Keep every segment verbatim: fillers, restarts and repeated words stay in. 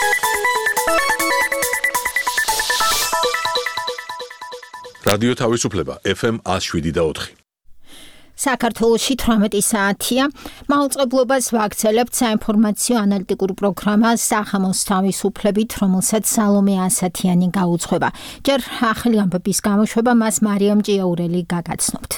რადიო თავისუფლება ეფ ემ one oh seven და four. საქართველოში თვრამეტი საათია. მაუწყებლობას ვაგრძელებთ საინფორმაციო ანალიტიკურ პროგრამას სახამოს თავისუფლებით, რომელსაც სალომე ასათიანი გაუძღვება. ჯერ ახალი ამბების გამოშვება მას მარიამ ჭიაურელი გაგაცნობთ.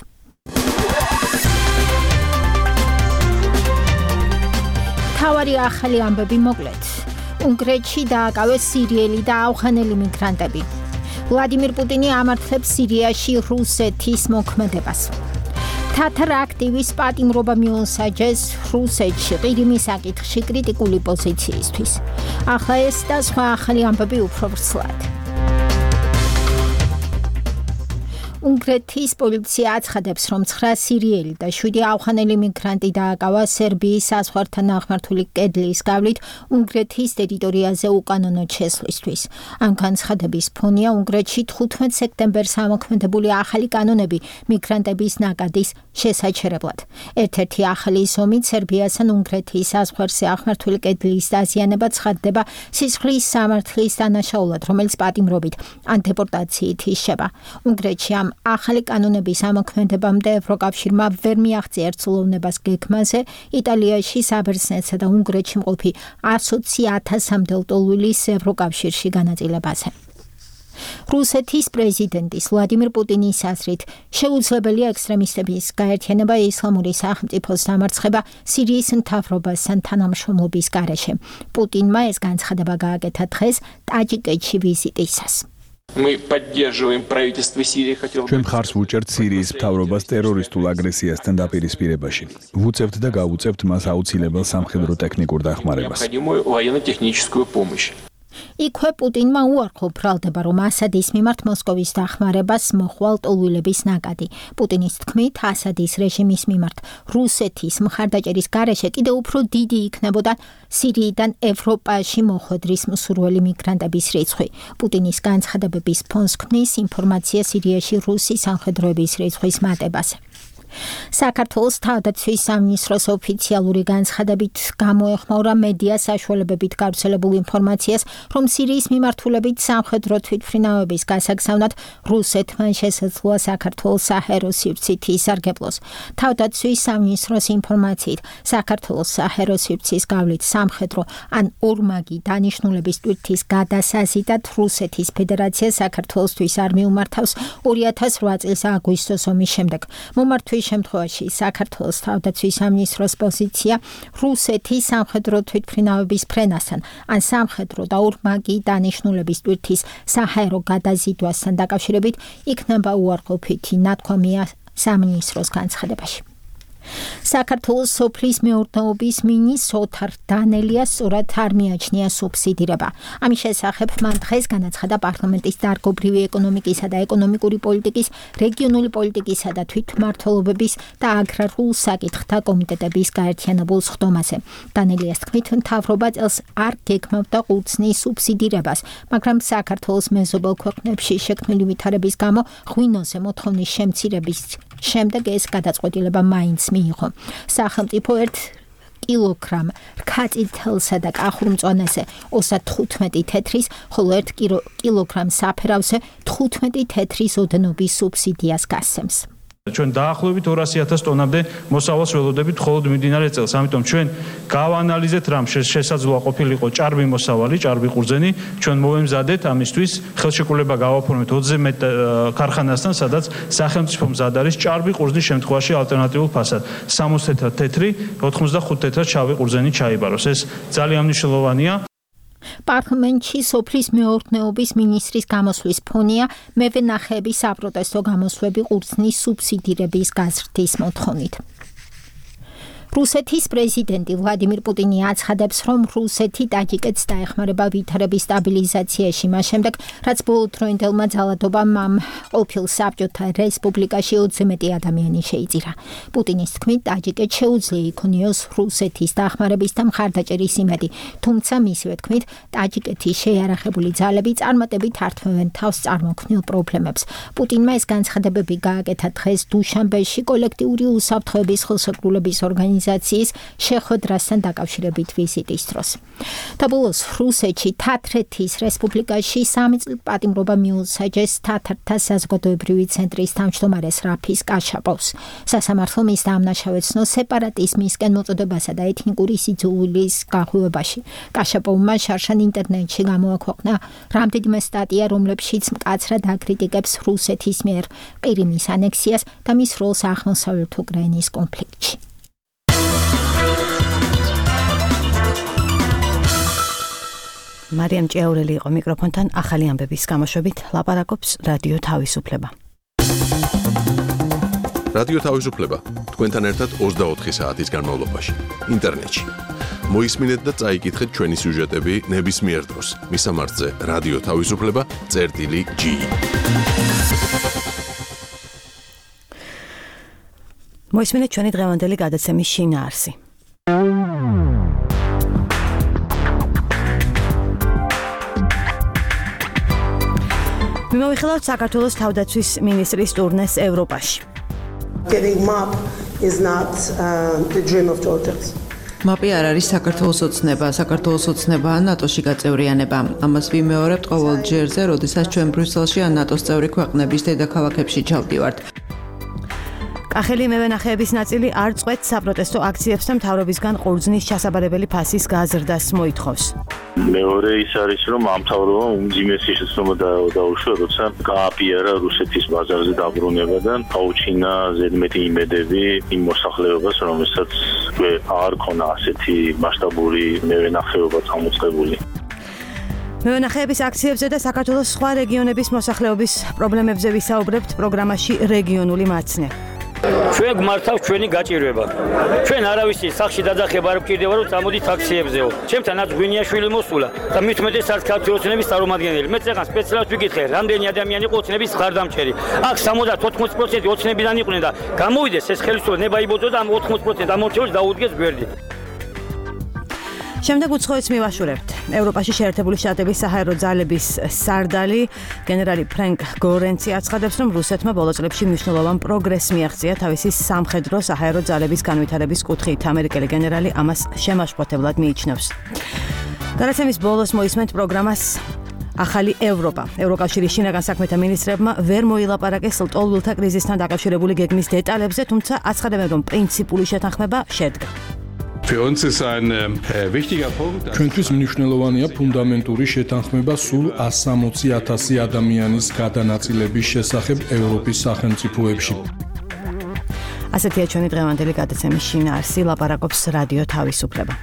თავარი ახალი ამბები მოკლედ. უნგრეთში დააკავეს სირიელი და ავღანელი მიგრანტები. ვლადიმირ პუტინი ამართლებს სირიაში რუსეთის მოქმედებას. თათარ აქტივის პატიმრობა მიუსაჯეს რუსეთში ყირიმის საკითხში კრიტიკული პოზიციისთვის. ახლა ეს და სხვა ახალი ამბები უფრო ვრცლად. უნგრეთის პოლიცია აცხადებს, რომ ცხრა სირიელი და შვიდი ავღანელი მიგრანტი დააკავა სერბიის საზღვართან აღმართული კედლის გავლით უნგრეთის ტერიტორიაზე უკანონოდ შესვლისთვის. ამ განცხადების ფონია უნგრეთში თხუთმეტ სექტემბერს ამოქმედებული ახალი კანონები მიგრანტების ნაკადის შესაჩერებლად. ერთ-ერთი ახალი ზომით სერბიასთან უნგრეთის საზღვარზე აღმართული კედლის დაზიანება ცხადდება სისხლის სამართლის დანაშაულად, რომელიც პატიმრობით ან დეპორტაციით იშება. უნგრეთში ამ ახალი კანონების ამოქმედებამდე ევროკავშირმა ვერ მიაღწია ერთსულოვნებას გეგმაზე იტალიაში, საბერძნეთსა და უნგრეთში მყოფი ათი ათასამდე ლტოლვილის ევროკავშირში განაწილებაზე. რუსეთის პრეზიდენტის ვლადიმირ პუტინის აზრით შეუძლებელია ექსტრემისტების გაერთიანება ისლამური სახელმწიფოს დამარცხება სირიის მთავრობასთან თანამშრომლობის გარეშე. პუტინმა ეს განცხადება გააკეთა დღეს ტაჯიკეთში ვიზიტისას. Мы поддерживаем правительство Сирии, хотел бы. Ჩვენ მხარს ვუჭერთ სირიის მთავრობას ტერორისტულ აგრესიასთან დაპირისპირებაში. ვუწევთ და გავუწევთ მას აუცილებელ სამხედრო ტექნიკურ დახმარებას. Необходимую военно-техническую помощь. იქვე პუტინმა უარყო ბრალდება, რომ ასადის მიმართ მოსკოვის დახმარებას მოხვალ ლტოლვილების ნაკადი. პუტინის თქმით, ასადის რეჟიმის მიმართ რუსეთის მხარდაჭერის გარეშე კიდევ უფრო დიდი იქნებოდა სირიიდან ევროპაში მოხვედრის მსურველი მიგრანტების რიცხვი. პუტინის განცხადებების ფონს ქმნის ინფორმაცია სირიაში რუსი სამხედროების რიცხვის მატებაზე. საქართველოს თავდაცვის სამინისტროს ოფიციალური განცხადებით გამოეხმაურა მედია საშუალებებით გავრცელებულ ინფორმაციას, რომ სირიის მიმართულებით სამხედრო თვითმფრინავების გასაგზავნად რუსეთმა შესაძლოა საქართველოს საჰაერო სივრცით ისარგებლოს. თავდაცვის სამინისტროს ინფორმაციით, საქართველოს საჰაერო სივრცის გავლით სამხედრო ან ორმაგი დანიშნულების ტვირთის გადასაზიდად რუსეთის ფედერაცია საქართველოსთვის არ მიუმართავს ორი ათას ოთხ წლის აგვისტოს ომის შემდეგ. მომართვის შემთხვევაში საქართველოს თავდაცვის სამინისტროს პოზიცია რუსეთის სამხედრო თვითმფრინავების ფრენასთან ან სამხედრო და ორმაგი დანიშნულების ტვირთის საჰაერო გადაზიდვასთან დაკავშირებით იქნება უარყოფითი, ნათქვამია სამინისტროს განცხადებაში. საქართველოს სოფლის მეურნეობის მინისტრ ოთარ დანელიას სწორად არ მიაჩნია სუბსიდირება. ამის შესახებ მან დღეს განაცხადა პარლამენტის დარგობრივი ეკონომიკისა და ეკონომიკური პოლიტიკის, რეგიონული პოლიტიკისა და თვითმმართველობების და აგრარულ საკითხთა კომიტეტების გაერთიანებულ სხდომაზე. დანელიას თქმით, მთავრობა წელს არ გეგმავდა ყურძნის სუბსიდირებას, მაგრამ საქართველოს მეზობელ ქვეყნებში შექმნილი ვითარების გამო ღვინოზე მოთხოვნის შემცირების შემდეგ ეს გადაწყვეტილება მაინც მიიღო. სახელმწიფო ერთ კილოგრამ რქაწითელსა და კახურ მწვანეზე ოცდათხუთმეტი თეთრის, ხოლო ერთ კილოგრამ საფერავზე თხუთმეტი თეთრის ოდნობის სუბსიდიას გასცემს. ჩვენ დაახლოებით ორასი ათას ტონამდე მოსავალს ველოდებით მხოლოდ მიმდინარე წელს. ამიტომ ჩვენ გავანალიზეთ რამ შესაძლოა ყოფილიყო ჭარბი მოსავალი, ჭარბი ყურძენი, ჩვენ მოვემზადეთ ამისთვის ხელშეკრულება გავაფორმეთ ოცზე მეტ ქარხანასთან, სადაც სახელმწიფო მზად არის ჭარბი ყურძნის შემთხვევაში ალტერნატიულ ფასად. სამოცი თეთრად თეთრი, ოთხმოცდახუთ თეთრად შავი ყურძენი ჩაიბაროს. ეს ძალიან მნიშვნელოვანია. პარლამენტში სოფლის მეურნეობის მინისტრის გამოსვლის ფონია მევენახეების საპროტესტო გამოსვები ყურძნის სუბსიდირების გაზრდის მოთხოვნით. რუსეთის პრეზიდენტი ვლადიმირ პუტინი აცხადებს, რომ რუსეთი ტაჯიკეთს დაეხმარება ვითარების სტაბილიზაციაში, მას შემდეგ, რაც ბოლოდროინდელმა ძალადობამ ამ ყოფილ საბჭოთა რესპუბლიკაში ოცზე მეტი ადამიანი შეიწირა. პუტინის თქმით, ტაჯიკეთს შეუძლია იქონიოს რუსეთის დახმარების და მხარდაჭერის იმედი, თუმცა მისივე თქმით, ტაჯიკეთის შეიარაღებული ძალები წარმატებით ართმევენ თავს წარმოქმნილ პრობლემებს. პუტინმა ეს განცხადებები გააკეთა დღეს დუშანბეში კოლექტიური უსაფრთხოების ხელშეკრულების ორგანიზაციის ორგანიზაციის შეხვედრასთან დაკავშირებით ვიზიტის დროს. Tabulus რუსეთში თათრეთის რესპუბლიკაში სამი წლის პატიმრობა მიუსაჯეს თათრთა საზოგადოებრივი ცენტრის თავმჯდომარეს რაფის კაშაპოვს. სასამართლომ ის დაამნაშავეს სეპარატიზმისკენ მოწოდებასა და ეთნიკური სიძულვილის გაღვივებაში. კაშაპოვმა შარშან ინტერნეტში გამოაქვეყნა რამდენიმე სტატია, რომლებშიც მკაცრად აკრიტიკებს რუსეთის მიერ ყირიმის ანექსიას და მის როლს აღმოსავლეთ უკრაინის კონფლიქტში. მარიამ ჭიაურელი იყო მიკროფონთან ახალი ამბების გამოშვებით ლაპარაკობს რადიო თავისუფლება. რადიო თავისუფლება თქვენთან ერთად ოცდაოთხი საათის განმავლობაში ინტერნეტში. მოისმინეთ და წაიკითხეთ ჩვენი სიუჟეტები ნებისმიერ დროს. მისამართზე რადიო თავისუფლება წერტილი ჯი. მოისმინეთ ჩვენი დღევანდელი გადაცემის შინაარსი. მიმოვიხილავთ საქართველოს თავდაცვის მინისტრის ტურნეს ევროპაში. Getting map is not uh, the dream of Georgians. მაპი არ არის საქართველოს ოცნება, საქართველოს ოცნებაა ნატოში გაწევრიანება. ამას ვიმეორებთ ყოველ ჯერზე, როდესაც ჩვენ ბრიუსელში ან ნატოს წევრი ქვეყნების დედაქალაქებში ჩავდივართ. კახელი მევენახეების ნაწილი არ წყვეტს საპროტესტო აქციებს და მთავრობისგან ყურძნის ჩასაბარებელი ფასის გაზრდას მოითხოვს. მეორე ის არის, რომ ამ მთავრობამ უმძიმესი შეცდომა დაუშვა, როცა გააპიარა რუსეთის ბაზარზე დაბრუნება და აუჩინა ზედმეტი იმედები იმ მოსახლეობას, რომელსაც არ ქონა ასეთი მასშტაბური მევენახეობა წამოწყებული. მევენახეების აქციებზე და საქართველოს სხვა რეგიონების მოსახლეობის პრობლემებზე ვისაუბრებთ პროგრამაში რეგიონული მაცნე. ჩვენ გმართავს ჩვენი გაჭირვება. ჩვენ არავისი სახში დაძახება არ გვჭირდება, რომ წამოდით აქციებზეო. ჩემთანაც გვინიაშვილი მოსულა და მით უმეტეს არც ქართული ოცნების წარმომადგენელი. მე წეგან სპეციალურად ვიკითხე, რამდენი ადამიანი იყო ოცნების მხარდამჭერი. აქ სამოცდა ოთხმოცი პროცენტი ოცნებიდან იყვნენ და გამოვიდეს ეს ხელისუფლება ნება იბოძო და ამ ოთხმოცი პროცენტ ამორჩეულს დაუდგეს გვერდით. შემდეგ უცხოეთს მივაშურებთ. ევროპაში შეერთებული შტატების საჰაერო ძალების სარდალი გენერალი ფრენკ გორენცი აცხადებს, რომ რუსეთმა ბოლო წლებში მნიშვნელოვან პროგრესს მიაღწია თავისი სამხედრო საჰაერო ძალების განვითარების კუთხით. ამერიკელი გენერალი ამას შემაშფოთებლად მიიჩნევს. გადაცემის ბოლოს მოისმენთ პროგრამას ახალი ევროპა. ევროკავშირის შინაგან საქმეთა მინისტრებმა ვერ მოილაპარაკეს ლტოლვილთა კრიზისთან დაკავშირებული გეგმის დეტალებზე, თუმცა აცხადებენ, რომ პრინციპული შეთანხმება შედგა. ჩვენთვის მნიშვნელოვანია ფუნდამენტური შეთანხმება სულ ას სამოცი ათასი ადამიანის გადანაწილების შესახებ ევროპის სახელმწიფოებში. ასეთია ჩვენი დღევანდელი გადაცემის შინაარსი, ლაპარაკობს რადიო თავისუფლება.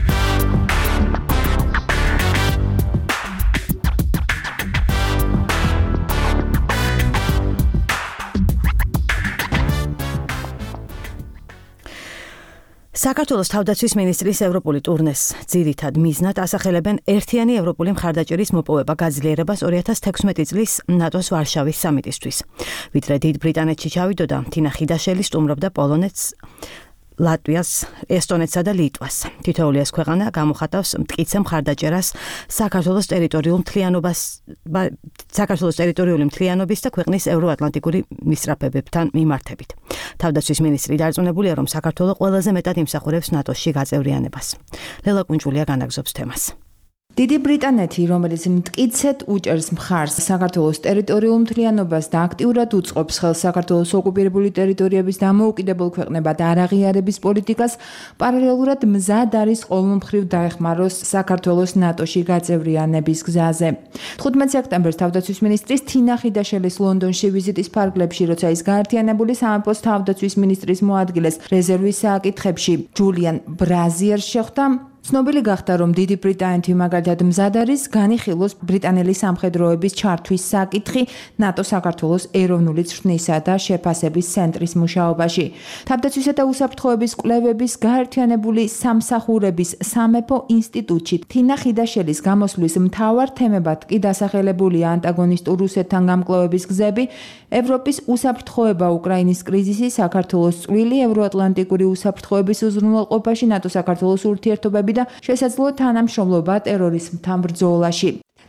საქართველოს თავდაცვის მინისტრის ევროპული ტურნეს ძირითად მიზნად ასახელებენ ერთიანი ევროპული მხარდაჭერის მოპოვება გაძლიერებას ორი ათას თექვსმეტი წლის ნატოს ვარშავის სამიტისთვის. ვიდრე დიდ ბრიტანეთში ჩავიდოდა, თინა ხიდაშელი სტუმრობდა პოლონეთს, ლატვიას, ესტონეთსა და ლიტვას. თითოეული ეს ქვეყანა გამოხატავს მტკიცე მხარდაჭერას საქართველოს ტერიტორიულ მთლიანობას, საქართველოს ტერიტორიული მთლიანობის და ქვეყნის ევროატლანტიკური მისწრაფებებთან მიმართებით. თავდაცვის მინისტრი დარწმუნებულია, რომ საქართველო ყველაზე მეტად იმსახურებს ნატოში გაწევრიანებას. ლელა კუნჭულია განაგზობს თემას. დიდი ბრიტანეთი, რომელიც მტკიცედ უჭერს მხარს საქართველოს ტერიტორიულ მთლიანობას და აქტიურად უწყობს ხელს საქართველოს ოკუპირებული ტერიტორიების დამოუკიდებელ ქვეყნებად არ აღიარების პოლიტიკას, პარალელურად მზად არის ყოველმხრივ დაეხმაროს საქართველოს ნატოში გაწევრიანების გზაზე. თხუთმეტი სექტემბერს თავდაცვის მინისტრის თინა ხიდაშელის ლონდონში ვიზიტის ფარგლებში, როცა ის გაერთიანებული სამეფოს თავდაცვის მინისტრის მოადგილეს რეზერვის საკითხებში ჯულიან ბრაზიერს შეხვდა, ცნობილი გახდა, რომ დიდი ბრიტანეთი მაგალითად მზად არის განიხილოს ბრიტანელი სამხედროების ჩართვის საკითხი ნატო-საქართველოს ეროვნული ცხრნისა და შეფასების ცენტრის მუშაობაში. თავდაცვისა და უსაფრთხოების კვლევების გაერთიანებული სამსახურების სამეფო ინსტიტუტში თინა ხიდაშელის გამოსვლის მთავარ თემებად კი დასახელებულია ანტაგონისტურ რუსეთთან გამკლავების გზები, ევროპის უსაფრთხოება, უკრაინის კრიზისი, საქართველოს წვლილი ევროატლანტიკური უსაფრთხოების უზრუნველყოფაში, ნატო-საქართველოს ურთიერთობები და შესაძლო თანამშრომლობა ტერორიზმთან ბრძოლაში.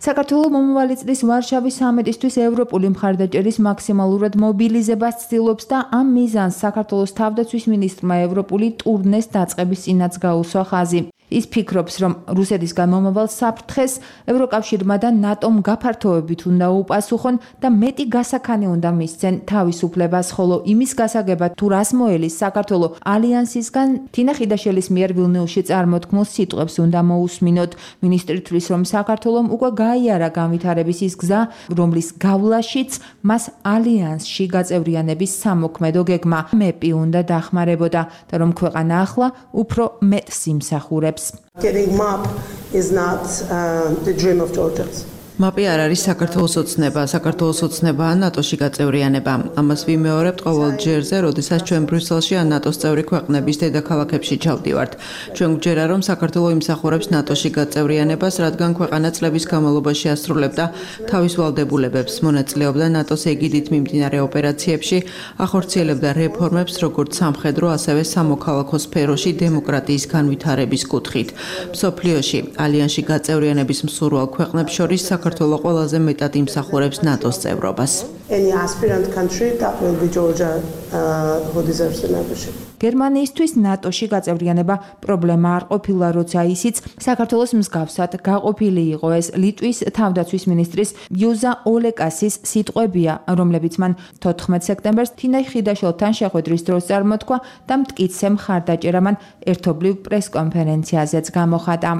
საქართველოს მომავალი წლის ვარშავის სამიტისთვის ევროპული მხარდაჭერის მაქსიმალურად მობილიზებას ცდილობს და ამ მიზანს საქართველოს თავდაცვის მინისტრმა ევროპული ტურნეს დაწყების წინაც გაუსვა ხაზი. ის ფიქრობს, რომ რუსეთისგან მომავალ საფრთხეს ევროკავშირმა და ნატომ გაფართოებით უნდა უპასუხონ და მეტი გასაქანი უნდა მისცენ თავისუფლებას, ხოლო იმის გასაგებად თუ რას მოელის საქართველოს ალიანსისგან თინა ხიდაშელის მიერ ვილნიუსში წარმოთქმულ სიტყვებს უნდა მოусმინოთ. მინისტრი თვლის, რომ საქართველოს უკვე გაიარა განვითარების ის გზა, რომლის გავლაშიც მას ალიანსში გაწევრიანების სამოქმედო გეგმა მეპი უნდა დახმარებოდა და რომ ქვეყანა ახლა უფრო მეტ სიმსახურებს. Getting M A P is not uh, the dream of Georgians. მაპი არ არის საქართველოს ოცნება, საქართველოს ოცნებაა ნატოში გაწევრიანება. ამას ვიმეორებთ ყოველ ჯერზე, როდესაც ჩვენ ბრიუსელში ან ნატოს წევრი ქვეყნების დედაქალაქებში ჩავდივართ. ჩვენ გვჯერა, რომ საქართველოს იმსახურებს ნატოში გაწევრიანებას, რადგან ქვეყანა წლების განმავლობაში ასრულებდა თავის ვალდებულებებს, მონაწილეობდა ნატოს ეგიდით მიმდინარე ოპერაციებში, ახორციელებდა რეფორმებს როგორც სამხედრო, ასევე სამოქალაქო სფეროში დემოკრატიის განვითარების კუთხით. მსოფლიოში ალიანსში გაწევრიანების მსურვალ ქვეყნებს შორის საქართველოს ყველაზე მეტად იმსახურებს ნატოს წევრობას. Any aspirant country that will be Georgia uh, who deserves the membership. გერმანიისთვის ნატოში გაწევრიანება პრობლემა არ ყოფილა, როცა ისიც საქართველოს მსგავსად გაყოფილი იყო. ეს ლიტვის თავდაცვის მინისტრის იუზა ოლეკასის სიტყვებია, რომლებიც მან თოთხმეტ სექტემბერს თინა ხიდაშელთან შეხვედრის დროს წარმოთქვა და მტკიცე მხარდაჭერა მან ერთობლივ პრესკონფერენციაზეც გამოხატა.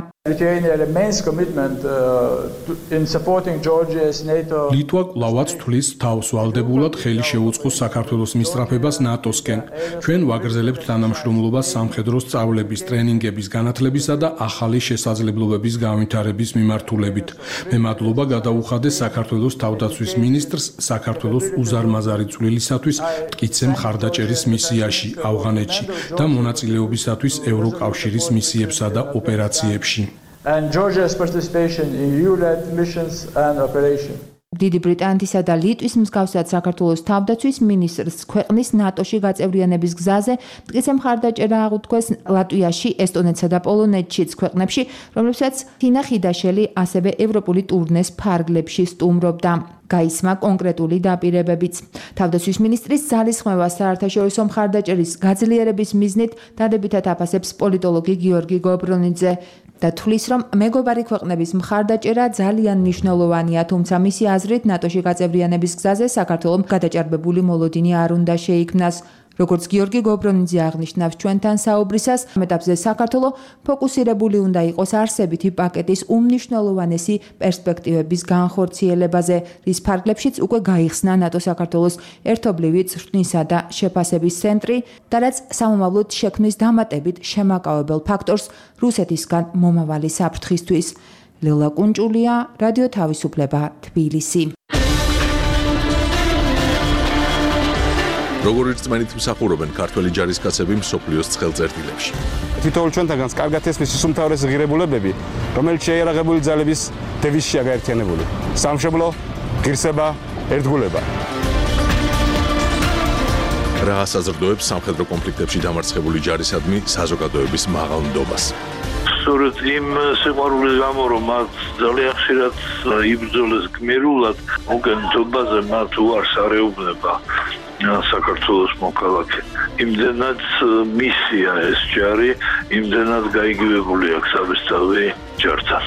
ლიტვა კვლავაც თვლის თავს ვალდებულად ხელი შეუწყოს საქართველოს მისწრაფებას ნატოსკენ. ჩვენ ვაგრძელებთ თანამშრომლობას სამხედრო სწავლების, ტრენინგების, განათლებისა და ახალი შესაძლებლობების განვითარების მიმართულებით. მე მადლობა გადაუხადე საქართველოს თავდაცვის მინისტრს საქართველოს უზარმაზარი წვლილისათვის მტკიცე მხარდაჭერის მისიაში ავღანეთში და მონაწილეობისათვის ევროკავშირის მისიებსა და ოპერაციებში. And Georgia's participation in E U-led missions and operations. დიდი ბრიტანეთისა და ლიტვის მსგავსად საქართველოს თავდაცვის მინისტრს ქვეყნის ნატოში გაწევრიანების გზაზე მტკიცე მხარდაჭერა აღუთქვეს ლატვიაში, ესტონეთსა და პოლონეთშიც ქვეყნებში, რომლებსაც თინა ხიდაშელი ასევე ევროპული ტურნეს ფარგლებში სტუმრობდა. გაისმა კონკრეტული დაპირებებიც. თავდაცვის მინისტრის ძალისხმევა საერთაშორისო მხარდაჭერის გაძლიერების მიზნით დადებითად აფასებს პოლიტოლოგი გიორგი გობრონიძე და თვლის, რომ მეგობარი ქვეყნების მხარდაჭერა ძალიან მნიშვნელოვანია, თუმცა მისი აზრით ნატოში გაწევრიანების გზაზე საქართველოს გადაჭარბებული მოლოდინი არ უნდა შეიქმნას. როგორც გიორგი გობრონიძე აღნიშნავს ჩვენთან საუბრისას, ამ ეტაპზე საქართველოს ფოკუსირებული უნდა იყოს არსებითი პაკეტის უმნიშვნელოვანესი პერსპექტივების განხორციელებაზე, რის ფარგლებშიც უკვე გაიხსნა ნატო-საქართველოს ერთობლივი წვრთნისა და შეფასების ცენტრი და რაც სამომავლოდ შექმნის დამატებით შემაკავებელ ფაქტორს რუსეთისგან მომავალი საფრთხისთვის. ლელა კუნჭულია, რადიო თავისუფლება, თბილისი. როგორი რწმენით მსახურობენ ქართველი ჯარისკაცები მსოფლიოს ცხელწერტილებში. თითოეულ ჩვენთანაც კარგად ესმის ის უმთავრესი ღირებულებები, რომელიც შეიარაღებული ძალების დევიზშია გაერთიანებული. სამშობლო, ღირსება, ერთგულება. რა ასაზრდოებს სამხედრო კონფლიქტებში დამარცხებული ჯარისადმი საზოგადოების მაღალ ნდობას. სწორედ იმ სიყვარულის გამო, რომ მათ ძალიან ხშირად იბრძოლეს გმირულად, მოგენთობაზე მათ უარს არ ეუბნება საქართველოს მოქალაქე. იმდენად მისია ეს ჯარი, იმდენად გაიგივებული აქვს საბესწავი ჯართან.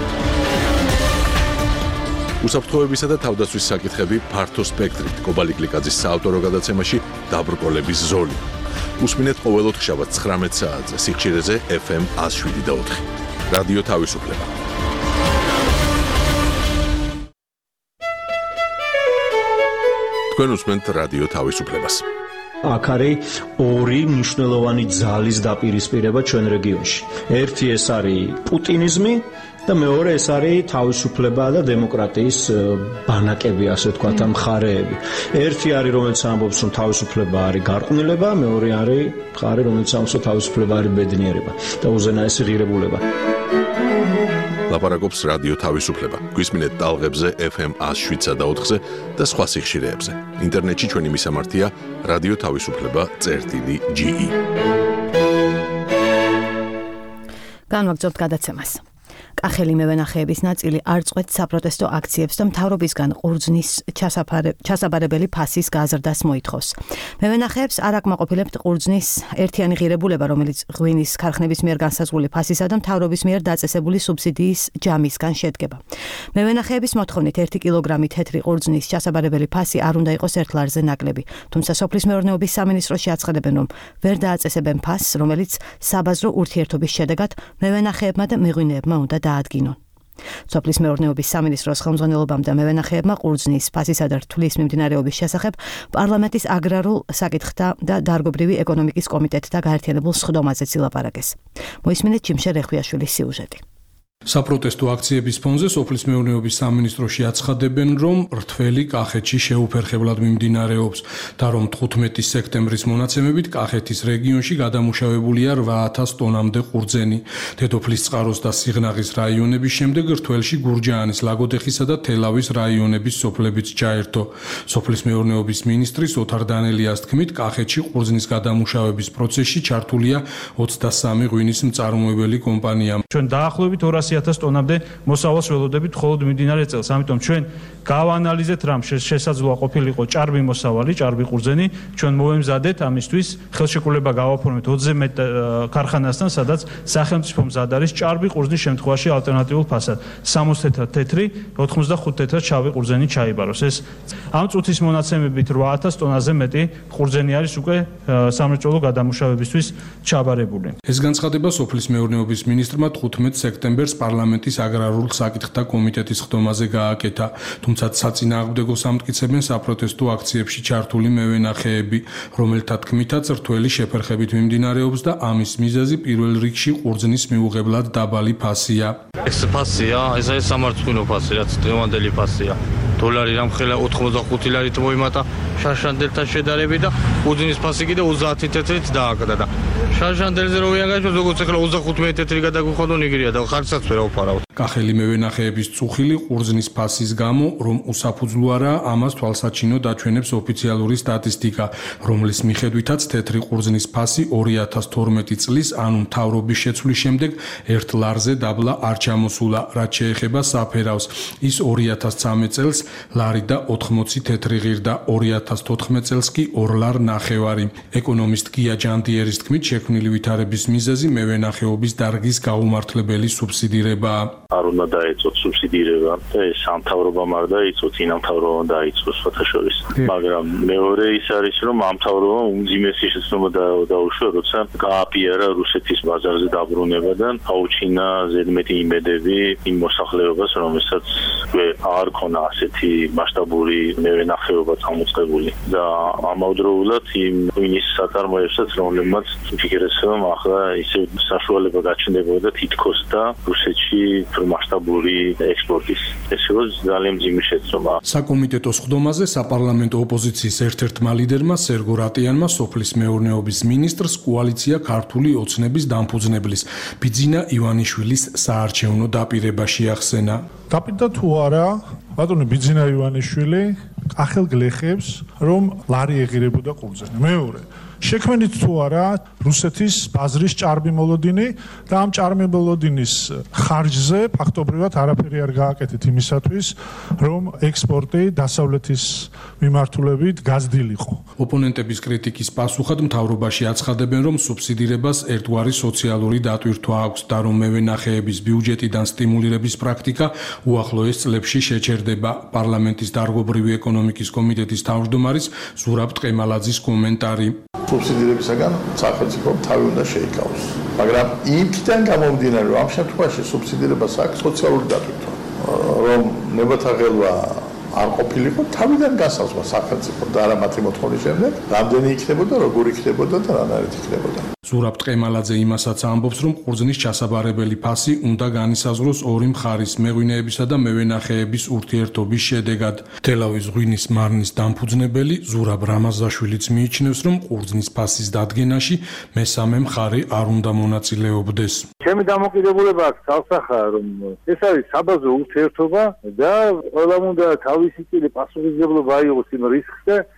უსაფრთხოებისა და თავდაცვის საკითხები ფართო სპექტრით. კობალი გლიკაძის საავტორო გადაცემაში დაბრკოლების ზოლი. უსმინეთ ყოველ ოთხშაბათს ცხრამეტ საათზე სიხშირეზე ეფ ემ ათს შვიდი და ოთხი. რადიო თავისუფლება. თქვენ უსმენთ რადიო თავისუფლებას. აქ არის ორი მნიშვნელოვანი ძალის დაპირისპირება ჩვენ რეგიონში. ერთი ეს არის პუტინიზმი და მეორე ეს არის თავისუფლება და დემოკრატიის ბანაკები, ასე ვთქვათ, მხარეები. ერთი არის, რომელიც ამბობს, რომ თავისუფლება არის გარყვნილება, მეორე არის მხარე, რომელიც ამბობს, რომ თავისუფლება არის ბედნიერება და უზენაესი ღირებულება. ლაპარაკობს რადიო თავისუფლება. გვისმინეთ ტალღებზე ეფ ემ ათს შვიდსა და ოთხზე და სხვა სიხშირეებზე. ინტერნეტში ჩვენი მისამართია რადიო თავისუფლება წერტილი ჯი ი. განვაგრძობთ გადაცემას. კახელი მევენახეების ნაწილი არ წყვეტს საპროტესტო აქციებს და მთავრობისგან ყურძნის ჩასაბარებელი ფასის გაზრდას მოითხოვს. მევენახეებს არ აკმაყოფილებთ ყურძნის ერთიანი ღირებულება, რომელიც ღვინის ქარხნების მიერ განსაზღვრული ფასისა და მთავრობის მიერ დაწესებული სუბსიდიის ჯამისგან შედგება. მევენახეების მოთხოვნით ერთი კილოგრამი თეთრი ყურძნის ჩასაბარებელი ფასი არ უნდა იყოს ერთ ლარზე ნაკლები, თუმცა სოფლის მეურნეობის სამინისტროში აცხადებენ, რომ ვერ დააწესებენ ფასს, რომელიც საბაზრო ურთიერთობის შედეგად მევენახეებმა და მეღვინეებმა უნდა დაადგინონ. სოფლის მეურნეობის სამინისტროს ხელმძღვანელობამ და მევენახეებმა ყურძნის ფასისა და რთulis მიმდინარეობის შესახებ პარლამენტის აგრარულ საკითხთა და დარგობრივი ეკონომიკის კომიტეტთან გაერთიანებულ სხდომაზეც ილაპარაკეს. მოისმინეთ ჯიმშე რეხვიაშვილის სიუჟეტი. საპროტესტო აქციების ფონზე სოფლის მეურნეობის სამინისტროში აცხადებენ, რომ რთველი კახეთში შეუფერხებლად მიმდინარეობს და რომ თხუთმეტი სექტემბრის მონაცემებით კახეთის რეგიონში გადამუშავებულია რვა ათას ტონამდე ყურძენი. დედოფლის წყაროს და სიღნაღის რაიონების შემდეგ რთველში გურჯაანის, ლაგოდეხისა და თელავის რაიონების სოფლებიც ჩაერთო. სოფლის მეურნეობის მინისტრის ოთარ დანელიას თქმით, კახეთში ყურძნის გადამუშავების პროცესში ჩართულია ოცდასამი ღვინის მწარმოებელი კომპანია. ჩვენ დაახლოებით ორასი ათას ტონამდე მოსავალს ველოდებით მხოლოდ მიმდინარე წელს. ამიტომ ჩვენ გავანალიზეთ რამ შესაძლოა ყოფილიყო ჭარბი მოსავალი, ჭარბი ყურძენი, ჩვენ მოვემზადეთ ამისთვის ხელშეკრულება გავაფორმეთ ოცზე მეტ ქარხანასთან, სადაც სახელმწიფო მზად არის ჭარბი ყურძნის შემთხვევაში ალტერნატიულ ფასად. სამოცი თეთრად თეთრი, ოთხმოცდახუთ თეთრად შავი ყურძენი ჩაიბაროს. ეს ამ წუთის მონაცემებით რვა ათას ტონაზე მეტი ყურძენი არის უკვე სამრეწველო გადამუშავებისთვის ჩაბარებული. ეს განცხადება სოფლის მეურნეობის მინისტრმა თხუთმეტ სექტემბერს პარლამენტის აგრარულ საკითხთა კომიტეტის ხდომაზე გააკეთა, თუმცა საწინააღმდეგო სამტკიცებენ საპროტესტო აქციებში ჩართული მევენახეები, რომელთა თქმითაც რთველი შეფერხებით მიმდინარეობს და ამის მიზეზი პირველ რიგში ყურძნის მიუღებლად დაბალი ფასია. ეს ფასია, ეს არის სამარცხვინო ფასი, რაც დღევანდელი ფასია. დოლარი რამხელა ოთხმოცდახუთი ლარით მოიმატა შარშანდელთან შედარებით და ყურძნის ფასი კიდე ოცდაათი თეთრით დააკდა და შარშანდელზე რო ვიანგაჩო როგორც ახლა ოცდახუთი თეთრი გადაგუხადონ იგრია და ხარცაც ვერ ავფარავთ. კახელი მევენახეების წუხილი ყურძნის ფასის გამო, რომ უსაფუძვლო არაა, ამას თვალსაჩინო დაჩვენებს ოფიციალური სტატისტიკა, რომლის მიხედვითაც თეთრი ყურძნის ფასი ორი ათას თორმეტი წლის, ანუ მთავრობის შეცვლის შემდეგ ერთ ლარზე დაბლა არ ჩამოსულა, რაც შეეხება საფერავს. ის ორი ათას ცხრამეტ წელს ლარი და ოთხმოცი თეთრი ღირდა, ორი ათას თოთხმეტ წელს კი ორ ლარ ნახევარი. ეკონომისტ გია ჯანდიერის თქმით, შექმნილი ვითარების მიზეზი მევენახეობის დარგის გაუმართლებელი სუბსიდირებაა. არ უნდა დაეწოთ სუბსიდირება და ეს სამთავრობამ არ დაიწყო, წინამთავრობამ დაიწყო სხვათაშორის. მაგრამ მეორე ის არის, რომ ამ მთავრობამ უმძიმესი შეცდომა დაუშვა, როცა გააფიარა რუსეთის ბაზარზე დაბრუნებიდან, აუჩინა ზედმეტი იმედები იმ მოსახლეობას, რომელსაც არ ქონა ასეთი მასშტაბური მევენახეობა წამოწყებული და ამავდროულად იმ ღვინის საწარმოებსაც, რომლებმაც ფიქრეს, რომ ახლა ისე საშუალება გაჩნდებოდა თითქოს და რუსეთში მასშტაბური ექსპორტის. ეს იყო ძალიან მძიმე შეცდომა. საკომიტეტო სხდომაზე საპარლამენტო ოპოზიციის ერთ-ერთმა ლიდერმა სერგო რატიანმა სოფლის მეურნეობის მინისტრს კოალიცია ქართული ოცნების დამფუძნებლის ბიძინა ივანიშვილის საარჩევნო დაპირება შეახსენა. დაპირდა თუ არა ბატონი ბიძინა ივანიშვილი ახელგლეხებს, რომ ლარი ეღირებოდა ყურძენი. მეორე შექმნით თუ არა რუსეთის ბაზრის ჭარბი მოლოდინი და ამ ჭარბი მოლოდინის ხარჯზე ფაქტობრივად არაფერი არ გააკეთეთ იმისათვის, რომ ექსპორტი დასავლეთის მიმართულებით გაზრდილიყო. ოპონენტების კრიტიკის პასუხად მთავრობაში აცხადებენ, რომ სუბსიდირებას ერთგვარი სოციალური დატვირთვა აქვს და რომ მევენახეების ბიუჯეტიდან სტიმულირების პრაქტიკა უახლოეს წლებში შეჩერდება. პარლამენტის დარგობრივი ეკონომიკის კომიტეტის თავმჯდომარის ზურაბ ტყემალაძის კომენტარი. სუბსიდირებისაგან სახელმწიფომ თავი უნდა შეიკავოს. მაგრამ იმიდან გამომდინარე, რომ ამ შემთხვევაში სუბსიდირებას აქვს სოციალური დატვირთვა, რომ ნებათაღელვა არ ყოფილიყო, თავიდან გასავსება სახელმწიფო და არა მათი მოთხოვნის შემდეგ, რამდენი იქნებოდა, როგორი იქნებოდა და რანაირად იქნებოდა. ზურაბ ტყემალაძე იმასაც ამბობს, რომ ყურძნის ჩასაბარებელი ფასი უნდა განისაზღვროს ორი მხარის მეღვინეებისა და მევენახეების ურთიერთობის შედეგად. თელავის ღვინის მარნის დამფუძნებელი ზურაბ რამაზაშვილიც მიიჩნევს, რომ ყურძნის ფასის დადგენაში მესამე მხარე არ უნდა მონაწილეობდეს. ჩემი დამოკიდებულება აქვს თავსახაა, რომ ეს არის საბაზრო ურთიერთობა და ყველამ უნდა თავისი წილი პასუხისმგებლობა აიღოს იმ რისკზე,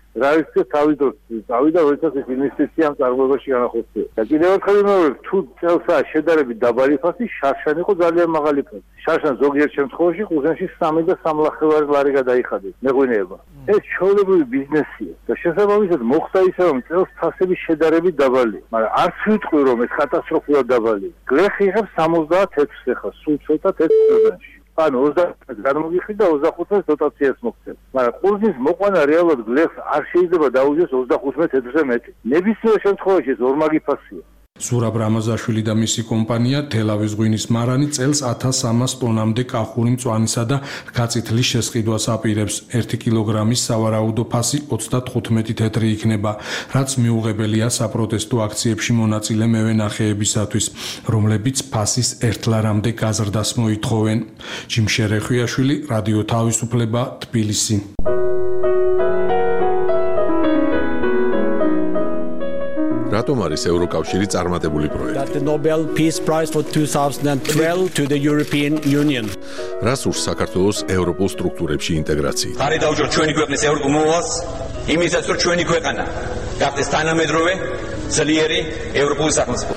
რა ვიცი თავი დროს წავიდა როდესაც ეს ინვესტიციამ წარმოებაში განახორციელა. და კიდევ ერთხელ ვიმეორებ, თუ წელსაა შედარებით დაბალი ფასი, შარშან იყო ძალიან მაღალი ფასი. შარშან ზოგიერთ შემთხვევაში ყურძენში სამი და სამლახევარი ლარი გადაიხადეს მეღვინეება. ეს ჩვეულებრივი ბიზნესია და შესაბამისად მოხდა ისე რომ წელს ფასები შედარებით დაბალი, მაგრამ არც ვიტყვი რომ ეს კატასტროფულად დაბალი. გლეხი იღებს სამოცდაათს ახლა, სულ ცოტა თეთრ ყურძენში. ანუ ოცდაათს გადმოგიხდი და ოცდახუთს დოტაციას მოგცემ. მაგრამ ყურძნის მოყვანა რეალურად გლეხს არ შეიძლება დაუჯდეს ოცდახუთს თეთრზე მეტი. ნებისმიერ შემთხვევაში ეს ორმაგი ფასია. ზურაბ რამაზაშვილი და მისი კომპანია თელავის ღვინის მარანი წელს ათას სამას ტონამდე კახური მწვანისა და რგაწითლის შესყიდვას აპირებს. ერთი კილოგრამის სავარაუდო ფასი ოცდათხუთმეტი თეთრი იქნება, რაც მიუღებელია საპროტესტო აქციებში მონაწილე მევენახეებისათვის, რომლებიც ფასის ერთ ლარამდე გაზრდას მოითხოვენ. ჯიმშერე ხვიაშვილი, რადიო თავისუფლება, თბილისი. რატომ არის ევროკავშირი წარმატებული პროექტი? The Nobel Peace Prize for twenty twelve to the European Union. რას ურს საქართველოს ევროპულ სტრუქტურებში ინტეგრაციით? ხარი დაუჭიროთ ჩვენი ქვეყნის ევროპულ მოვალს, იმისაც რომ ჩვენი ქვეყანა გახდეს თანამედროვე, ძლიერი ევროპული სახელმწიფო.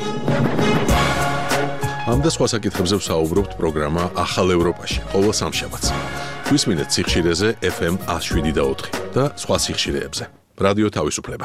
ამ და სხვა საკითხებზე ვსაუბრობთ პროგრამა ახალ ევროპაში, ყოველ სამშაბათს. გვისმინეთ სიხშირეზე ეფ ემ one oh seven და ოთხი და სხვა სიხშირეებზე. რადიო თავისუფლება.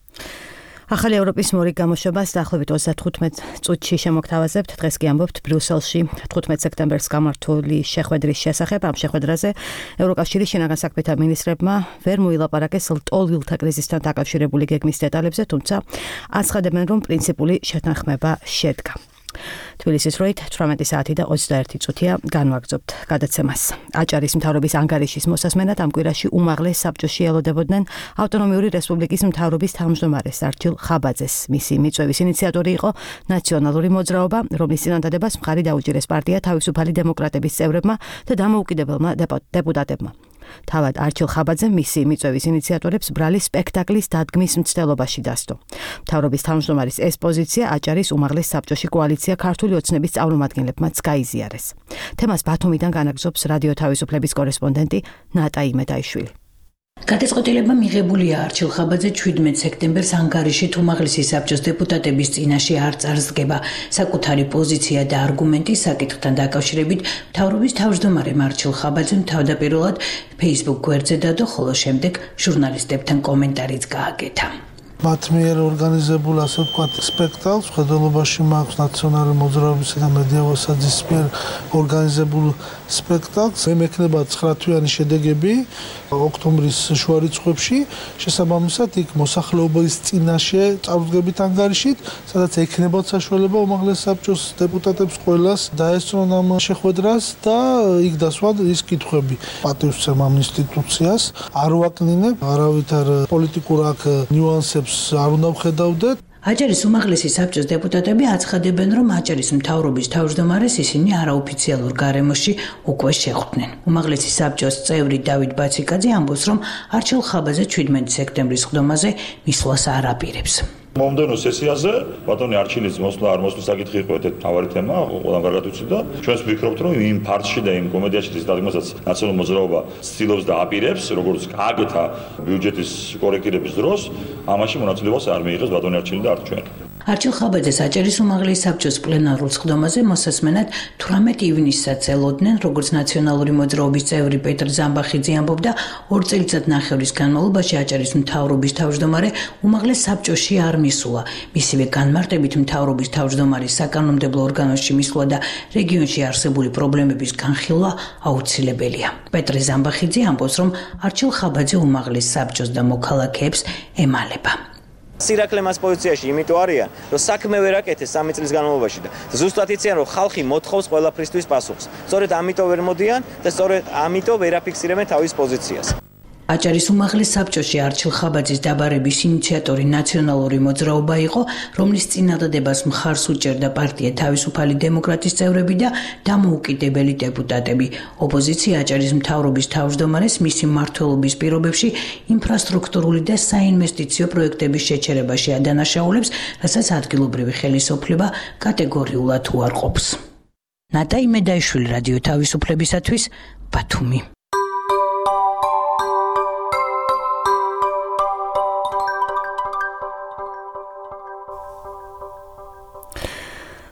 ახალი ევროპის მორიგ გამოშვებას დაახლოებით ოცდათხუთმეტ წუთში შემოგთავაზებთ. დღეს კი ამბობთ ბრიუსელში თხუთმეტ სექტემბერს გამართული შეხვედრის შესახებ. ამ შეხვედრაზე ევროკავშირის შინაგან საქმეთა მინისტრებმა ვერ მოილაპარაკეს ლტოლვილთა კრიზისთან დაკავშირებული გეგმის დეტალებზე, თუმცა აცხადებენ, რომ პრინციპული შეთანხმება შედგა. თბილისის როით თვრამეტი საათი და ოცდაერთი წუთია განვაგრძობთ გადაცემას. აჭარის მთავრობის ანგარიშის მოსასმენად ამ კვირაში უმაღლეს საბჭოში ელოდებოდნენ ავტონომიური რესპუბლიკის მთავრობის თავმჯდომარეს არჩილ ხაბაძეს. მისი მიწვევის ინიციატორი იყო ნაციონალური მოძრაობა, რომლის წინადადებას მხარი დაუჭირეს პარტია თავისუფალი დემოკრატების წევრებმა და დამოუკიდებელმა დეპუტატებმა. თავად არჩილ ხაბაძე მისი მიწვევის ინიციატორებს ბრალი სპექტაკლის დადგმის მცდელობაში დასდო. მთავრობის თავმჯდომარის ეს პოზიცია აჭარის უმაღლეს საბჭოში კოალიცია ქართული ოცნების წარმომადგენლებმაც გაიზიარეს. თემას ბათუმიდან განაგზობს რადიო თავისუფლების კორესპონდენტი ნატა იმედაიშვილი. გადაწყვეტილება მიღებულია არჩილ ხაბაძე ჩვიდმეტ სექტემბერს ანგარიშით უმაღლესი საბჭოს დეპუტატების წინაშე არ წარსდგება. საკუთარი პოზიცია და არგუმენტი საკითხთან დაკავშირებით მთავრობის თავმჯდომარე არჩილ ხაბაძემ თავდაპირველად Facebook გვერდზე დადო, ხოლო შემდეგ ჟურნალისტებთან კომენტარიც გააკეთა. მათ მიერ ორგანიზებულ ასე ვთქვათ სპექტაკლს ხედელობაში მაქვს ნაციონალური მოძრაობისა და მედია ვასაძის მიერ ორგანიზებულ სპექტაკლს. მე მექნება ცხრა თვიანი შედეგები ოქტომბრის შუა რიცხვებში, შესაბამისად იქ მოსახლეობის წინაშე წარუდგებით ანგარიშით, სადაც ექნებათ საშუალება უმაღლეს საბჭოს დეპუტატებს ყველას დაესწრონ ამ შეხვედრას და იქ დასვათ ის კითხვები. პატივსცემ ამ ინსტიტუციას არ ვაკნინებ, არავითარ პოლიტიკურ აქ ნიუანსებს არ უნდა ვხედავდეთ. აჭარის უმაღლესი საბჭოს დეპუტატები აცხადებენ, რომ აჭარის მთავრობის თავმჯდომარეს ისინი არაოფიციალურ გარემოში უკვე შეხვდნენ. უმაღლესი საბჭოს წევრი დავით ბაციკაძე ამბობს, რომ არჩილ ხაბაძე ჩვიდმეტი სექტემბრის სხდომაზე მისვლას არ აპირებს. მომდევნო სესიაზე ბატონი არჩილის მოსვლა არ მოსვლის საკითხი იყო ერთ-ერთი მთავარი თემა, ყველამ კარგად ვიცით და ჩვენს ვფიქრობთ, რომ იმ ფარდში და იმ კომედიაში ის დადგმასაც ნაციონალური მოძრაობა ცდილობს და აპირებს, როგორც გააკეთა ბიუჯეტის კორექტირების დროს, ამაში მონაწილეობას არ მიიღეს ბატონი არჩილი და არც ჩვენ. არჩილ ხაბაძეს აჭარის უმაღლესი საბჭოს პლენარულ სხდომაზე მოსასმენად თვრამეტი ივნისსაც ელოდნენ, როგორც ნაციონალური მოძრაობის წევრი პეტრ ზამბახიძე ამბობდა, ორ წელიწად ნახევრის განმავლობაში აჭარის მთავრობის თავმჯდომარე უმაღლეს საბჭოში არ მისულა. მისივე განმარტებით მთავრობის თავმჯდომარის საკანონმდებლო ორგანოში მისვლა და რეგიონში არსებული პრობლემების განხილვა აუცილებელია. პეტრ ზამბახიძე ამბობს, რომ არჩილ ხაბაძე უმაღლეს საბჭოს და მოქალაქეებს ემალება. სირაკლე მას პოზიციაში იმიტომ არიან, რომ საქმე ვერ აკეთეს სამი წლის განმავლობაში და ზუსტად იციან, რომ ხალხი მოთხოვს ყველაფრისთვის პასუხს. სწორედ ამიტომ ვერ მოდიან და სწორედ ამიტომ ვერ აფიქსირებენ თავის პოზიციას. აჭარის უმაღლეს საბჭოში არჩილ ხაბაძის დაბარების ინიციატორი ნაციონალური მოძრაობა იყო, რომლის წინადადებას მხარს უჭერდა პარტია თავისუფალი დემოკრატის წევრები და დამოუკიდებელი დეპუტატები. ოპოზიცია აჭარის მთავრობის თავმჯდომარეს მისი მმართველობის პირობებში ინფრასტრუქტურული და საინვესტიციო პროექტების შეჩერებაში ადანაშაულებს, რასაც ადგილობრივი ხელისუფლება კატეგორიულად უარყოფს. ნატა იმედაიშვილი, რადიო თავისუფლებისათვის, ბათუმი.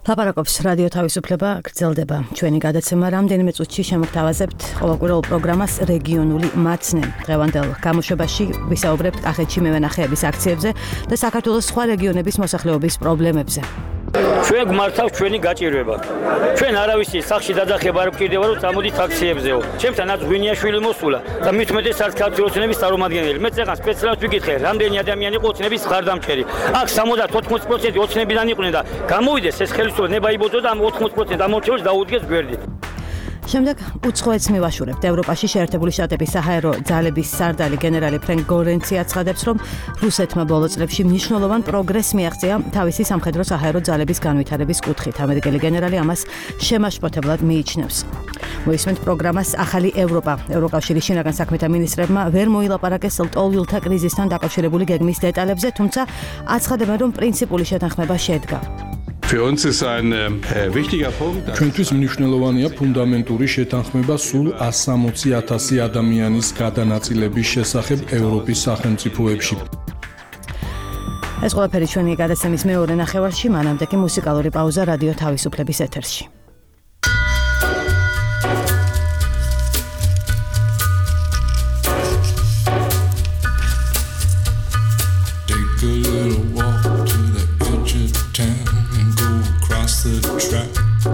ლაპარაკობს რადიო თავისუფლება, გრძელდება ჩვენი გადაცემა. რამდენიმე წუთში შემოგთავაზებთ ყოველკვირეულ პროგრამას რეგიონული მაცნე. დღევანდელ გამოშვებაში ვისაუბრებთ კახეთში მევენახეების აქციებზე და საქართველოს სხვა რეგიონების მოსახლეობის პრობლემებზე. ჩვენ გმართავს ჩვენი გაჭირვება. ჩვენ არავისი სახში დაძახება არ გვჭირდება, რომ წამოდით აქციებზეო. ჩემთანაც გვინიაშვილი მოსულა და მით უმეტეს არც ქართული ოცნების წარმომადგენელი. მე წეგან სპეციალურად ვიკითხე, რამდენი ადამიანი იყო ოცნების მხარდამჭერი. აქ სამოცდა ოთხმოცი პროცენტი ოცნებიდან იყვნენ და გამოვიდეს ეს ხელისუფლება ნება იბოძო და ამ ოთხმოცი პროცენტ ამორჩეულს დაუდგეს გვერდით. შემდეგ უცხოეთს მივაშურებთ. ევროპაში შეერთებული შტატების საჰაერო ძალების სარდალი გენერალი ფრენკ გორენცი აცხადებს, რომ რუსეთმა ბოლო წლებში მნიშვნელოვან პროგრესს მიაღწია თავისი სამხედრო საჰაერო ძალების განვითარების კუთხით. ამერიკელი გენერალი ამას შემაშფოთებლად მიიჩნევს. მოისმენთ პროგრამას ახალი ევროპა. ევროკავშირის შინაგან საქმეთა მინისტრებმა ვერ მოილაპარაკეს ლტოლვილთა კრიზისთან დაკავშირებული გეგმის დეტალებზე, თუმცა აცხადებენ, რომ პრინციპული შეთანხმება შედგა. ჩვენთვის მნიშვნელოვანია ფუნდამენტური შეთანხმება სულ ასამოცი ათასი ადამიანის გადანაწილების შესახებ ევროპის სახელმწიფოებში. ეს ყველაფერი ჩვენი გადაცემის მეორე ნახევარში, მანამდე კი მუსიკალური პაუზა რადიო თავისუფლების ეთერში. The track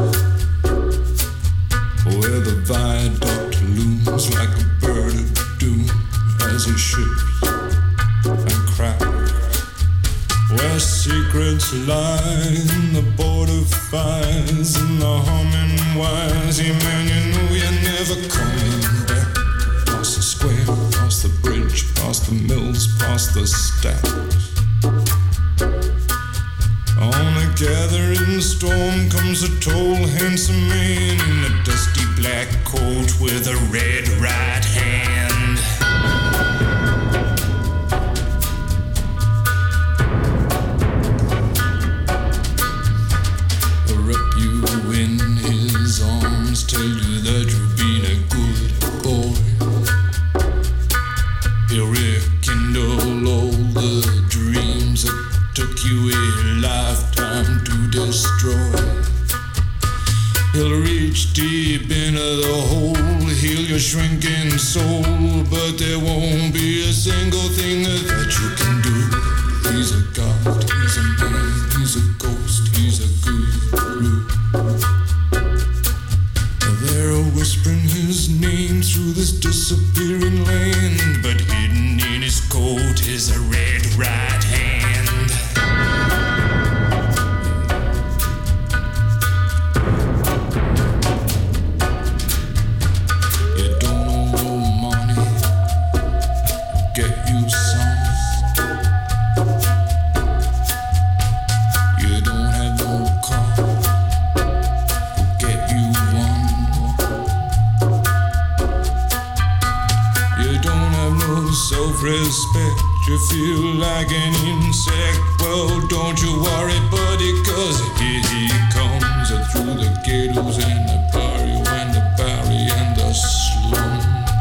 where the viaduct looms like a bird of doom as he ships and cracks, where secrets lie in the border fires and the humming wires. Yeah, man, you know you're never coming back. Past the square, past the bridge, past the mills, past the stacks. On a gathering storm comes a tall, handsome man in a dusty black coat with a red right hand. Wrap you in his arms, tell you that you've been a good boy. He'll rekindle all the dreams that took you a lifetime to destroy. He'll reach deep into the hole, heal your shrinking soul, but there won't be a single thing that you can do. He's a god, he's a man, he's a ghost, he's a guru. They're whispering his name through this disappearing land, but hidden in his coat is a red right hand. Self-respect, you feel like an insect. Well, don't you worry, buddy, cause here he comes through the ghettos and the barrio and the barrio and the slum.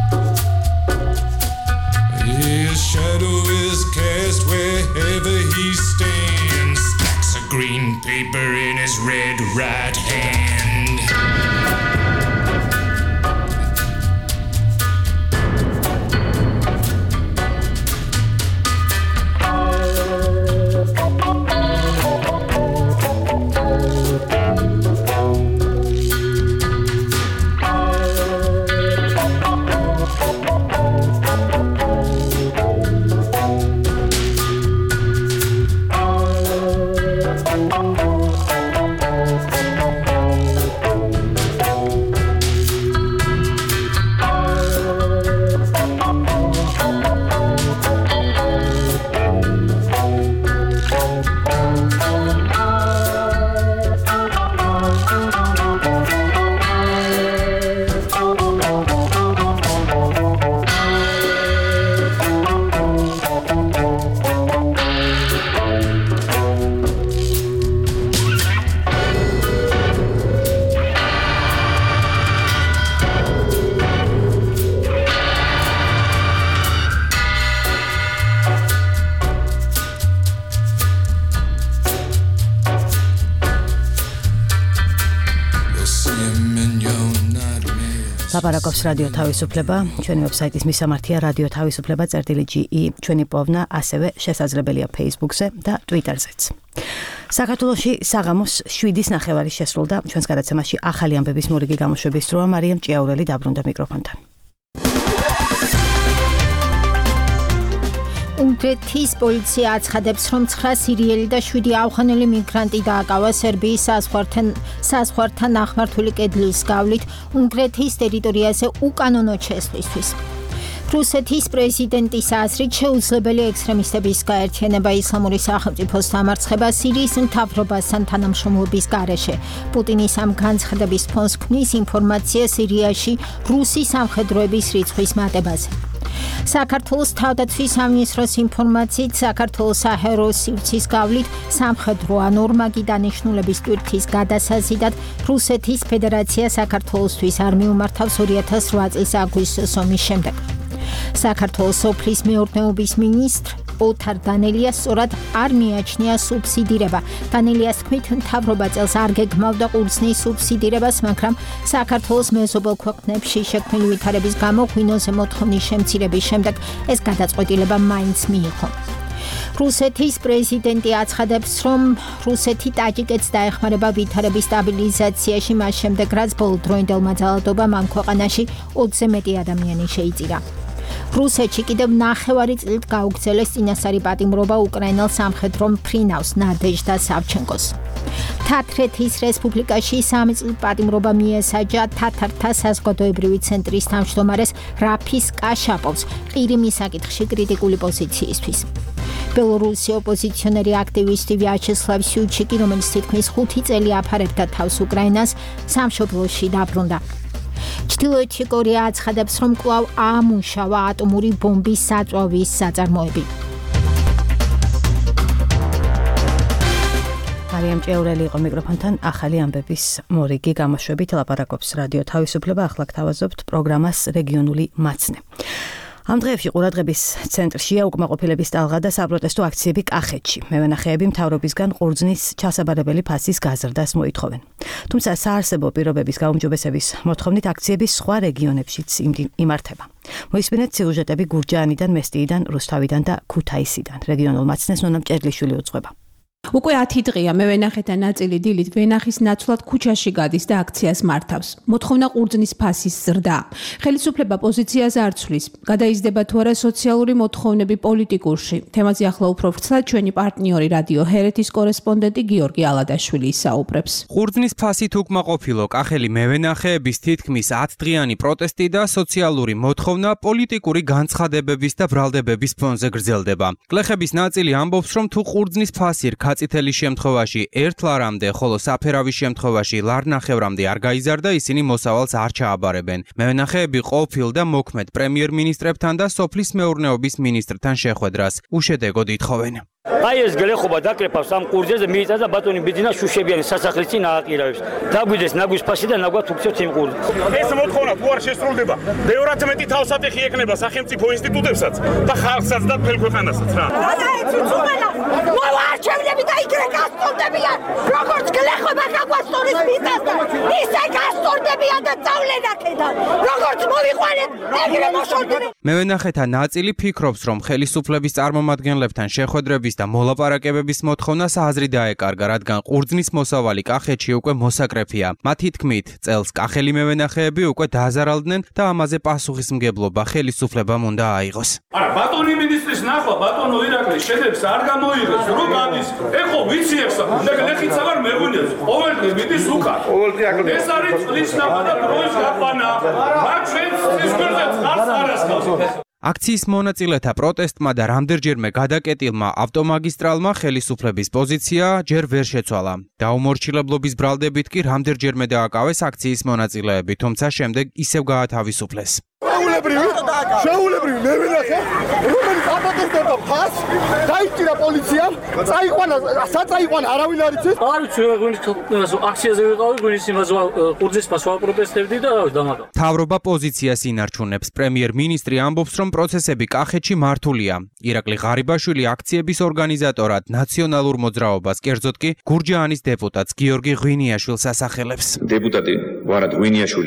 His shadow is cast wherever he stands, stacks of green paper in his red right hand. ლაპარაკობს რადიო თავისუფლება, ჩვენი ვებსაიტის მისამართია რადიო თავისუფლება წერტილი ჯი ი, ჩვენი პოვნა ასევე შესაძლებელია Facebook-ზე და Twitter-ზეც. საქართველოში საღამოს შვიდის ნახევარი შესრულდა, ჩვენს გადაცემაში ახალი ამბების მორიგი გამოშვების დროა. მარიამ ჭიაურელი დაბრუნდა მიკროფონთან. უნგრეთის პოლიცია აცხადებს, რომ ცხრა სირიელი და შვიდი ავღანელი მიგრანტი დააკავა სერბიის საზღვართან ნახმართული კედლის გავლით უნგრეთის ტერიტორიაზე უკანონო შესვლისთვის. რუსეთის პრეზიდენტის აზრით შეუძლებელი ექსტრემისტების გაერთიანება ისლამური სახელმწიფოს დამარცხება სირიის მთავრობასთან თანამშრომლობის გარეშე. პუტინის ამ განცხადების ფონს ქმნის ინფორმაცია სირიაში რუსი სამხედროების რიცხვის მატებაზე. საქართველოს თავდაცვის სამინისტროს ინფორმაციით საქართველოს საჰაერო სივრცის გავლით სამხედრო ან ორმაგი დანიშნულების ტვირთის გადასაზიდად რუსეთის ფედერაცია საქართველოსთვის არ მიუმართავს ორი ათას რვა წლის აგვისტოს ომის შემდეგ. საქართველოს სოფლის მეურნეობის მინისტრ ოთარ დანელიას სწორად არ მიაჩნია სუბსიდირება. დანელიას თქმით, მთავრობა წელს არ გეგმავდა ყურძნის სუბსიდირებას, მაგრამ საქართველოს მეზობელ ქვეყნებში შექმნილი ვითარების გამო ღვინოზე მოთხოვნის შემცირების შემდეგ ეს გადაწყვეტილება მაინც მიიღო. რუსეთის პრეზიდენტი აცხადებს, რომ რუსეთი ტაჯიკეთს დაეხმარება ვითარების სტაბილიზაციაში მას შემდეგ, რაც ბოლოდროინდელმა ძალადობამ ამ ქვეყანაში ოცზე მეტი ადამიანი შეიწირა. რუსეთში კიდევ ნახევარი წლით გაუგრძელეს წინასწარი პატიმრობა უკრაინელ სამხედრო მფრინავს ნადეჟდა სავჩენკოს. თათრეთის რესპუბლიკაში სამი წლით პატიმრობა მიესაჯა თათართა საზოგადოებრივი ცენტრის თავმჯდომარეს რაფის კაშაპოვს ყირიმის საკითხში კრიტიკული პოზიციისთვის. ბელორუსი ოპოზიციონერი აქტივისტი ვიაჩესლავ სიუჩიკი, რომელიც თითქმის ხუთი წელი აფარებდა თავს უკრაინას, სამშობლოში დაბრუნდა. ჩრდილოეთი კორეა აცხადებს, რომ კვლავ აამუშავა ატომური ბომბის საწვავის საწარმოები. მარიამ ჭიაურელი იყო მიკროფონთან ახალი ამბების მორიგი გამოშვებით. ლაპარაკობს რადიო თავისუფლება, ახლა გთავაზობთ პროგრამას რეგიონული მაცნე. ამ დღეებში ყურადღების ცენტრშია უკმაყოფილების ტალღა და საპროტესტო აქციები კახეთში. მევენახეები მთავრობისგან ყურძნის ჩასაბარებელი ფასის გაზრდას მოითხოვენ. თუმცა საარსებო პირობების გაუმჯობესების მოთხოვნით აქციები სხვა რეგიონებშიც იმართება. მოისმინეთ სიუჟეტები გურჯაანიდან, მესტიიდან, რუსთავიდან და ქუთაისიდან. რეგიონულ მაცნეს ნონა მჭერლიშვილი უძღვება. უკვე ათი დღეა მევენახეთა ნაწილი დილით ვენახის ნაცვლად ქუჩაში გადის და აქციას მართავს. მოთხოვნა ყურძნის ფასის ზრდა. ხელისუფლება პოზიციაზე არ ცვლის. გადაიზრდება თუ არა სოციალური მოთხოვნები პოლიტიკურში. თემაზე ახლა უფრო ვრცლად ჩვენი პარტნიორი რადიო ჰერეთის კორესპონდენტი გიორგი ალადაშვილი ისაუბრებს. ყურძნის ფასით უკმაყოფილო კახელი მევენახეების თითქმის ათდღიანი პროტესტი და სოციალური მოთხოვნა პოლიტიკური განცხადებების და ბრალდებების ფონზე გრძელდება. გლეხების ნაწილი ამბობს, რომ თუ ყურძნის ფასი წითელი შემთხვევაში ერთ ლარამდე, ხოლო საფერავის შემთხვევაში ლარნახევრამდე არ გაიზარდა, ისინი მოსავალს არ ჩააბარებენ. მევენახეები ყოფილ და მოქმედ პრემიერ-მინისტრებთან და სოფლის მეურნეობის მინისტრთან შეხვედრას უშედეგოდ ითხოვენ. აი ეს გლეხობა დაკრეფავს ამ ყურძნზე მიიწა და ბატონი ბიძინა შუშებიანი სასახლის წინ ააყირავებს. დაგვიდეს ნაგვის ფასი და ნაგვათ უქცევთ იმ ყურძნს. ეს მოთხოვნა თუ არ შესრულდება, ბევრად მეტი თავსატეხი ექნება სახელმწიფო ინსტიტუტებსაც და ხალხსაც და მთელ ქვეყანასაც რა. მოარჩევნები და იქრე გასწორდებიან, როგორც გლეხობა გაგვასწორეს მიწასთან, ისე გასწორდებიან და წავლენ აქედან, როგორც მოვიყვანეთ, ეგრე მოშორდნენ. მევენახეთა ნაწილი ფიქრობს, რომ ხელისუფლების წარმომადგენლებთან შეხვედრების და მოლაპარაკებების მოთხოვნას აზრი დაეკარგა, რადგან ყურძნის მოსავალი კახეთში უკვე მოსაკრეფია. მათი თქმით, წელს კახელი მევენახეები უკვე დააზარალდნენ და ამაზე პასუხისმგებლობა ხელისუფლებამ უნდა აიღოს. არა, ბატონი მინისტრის ნახვა, ბატონო ირაკლი შედებს არ გამოიღებს, რო გადის. ეხო ვიცი ეხსა, და გლეხიცა ვარ მეღვინეს. ყოველდღე მიდის უკან. ყოველდღე აკლდება. ეს არის წლის ნახვა და დროის გაყვანა. რა ჩვენს წისქვერზე წყალს არ ასხავს. აქციის მონაწილეთა პროტესტმა და რამდენჯერმე გადაკეტილმა ავტომაგისტრალმა ხელისუფლების პოზიცია ჯერ ვერ შეცვალა. დაუმორჩილებლობის ბრალდებით კი რამდენჯერმე დააკავეს აქციის მონაწილეები, თუმცა შემდეგ ისევ გაათავისუფლეს. შეულებრივი, შეულებრივი მევენახე, რომელიც აპროტესტებდა ფას, დაიჭირა პოლიციამ, წაიყვანა, საწაიყვანა არავინ არ იცის. არ ვიცი, ღვინის აქციაზე ვიყავი, ღვინის იმაზე ყურძნის ფას ვაპროტესტებდი და დამაკავე. მთავრობა პოზიციას ინარჩუნებს. პრემიერ-მინისტრი ამბობს, რომ პროცესები კახეთში მართულია. ირაკლი ღარიბაშვილი აქციების ორგანიზატორად ნაციონალურ მოძრაობას, კერძოდ კი გურჯაანის დეპუტატს გიორგი ღვინიაშვილს ასახელებს. დეპუტატი ვარად ღვინიაშვილი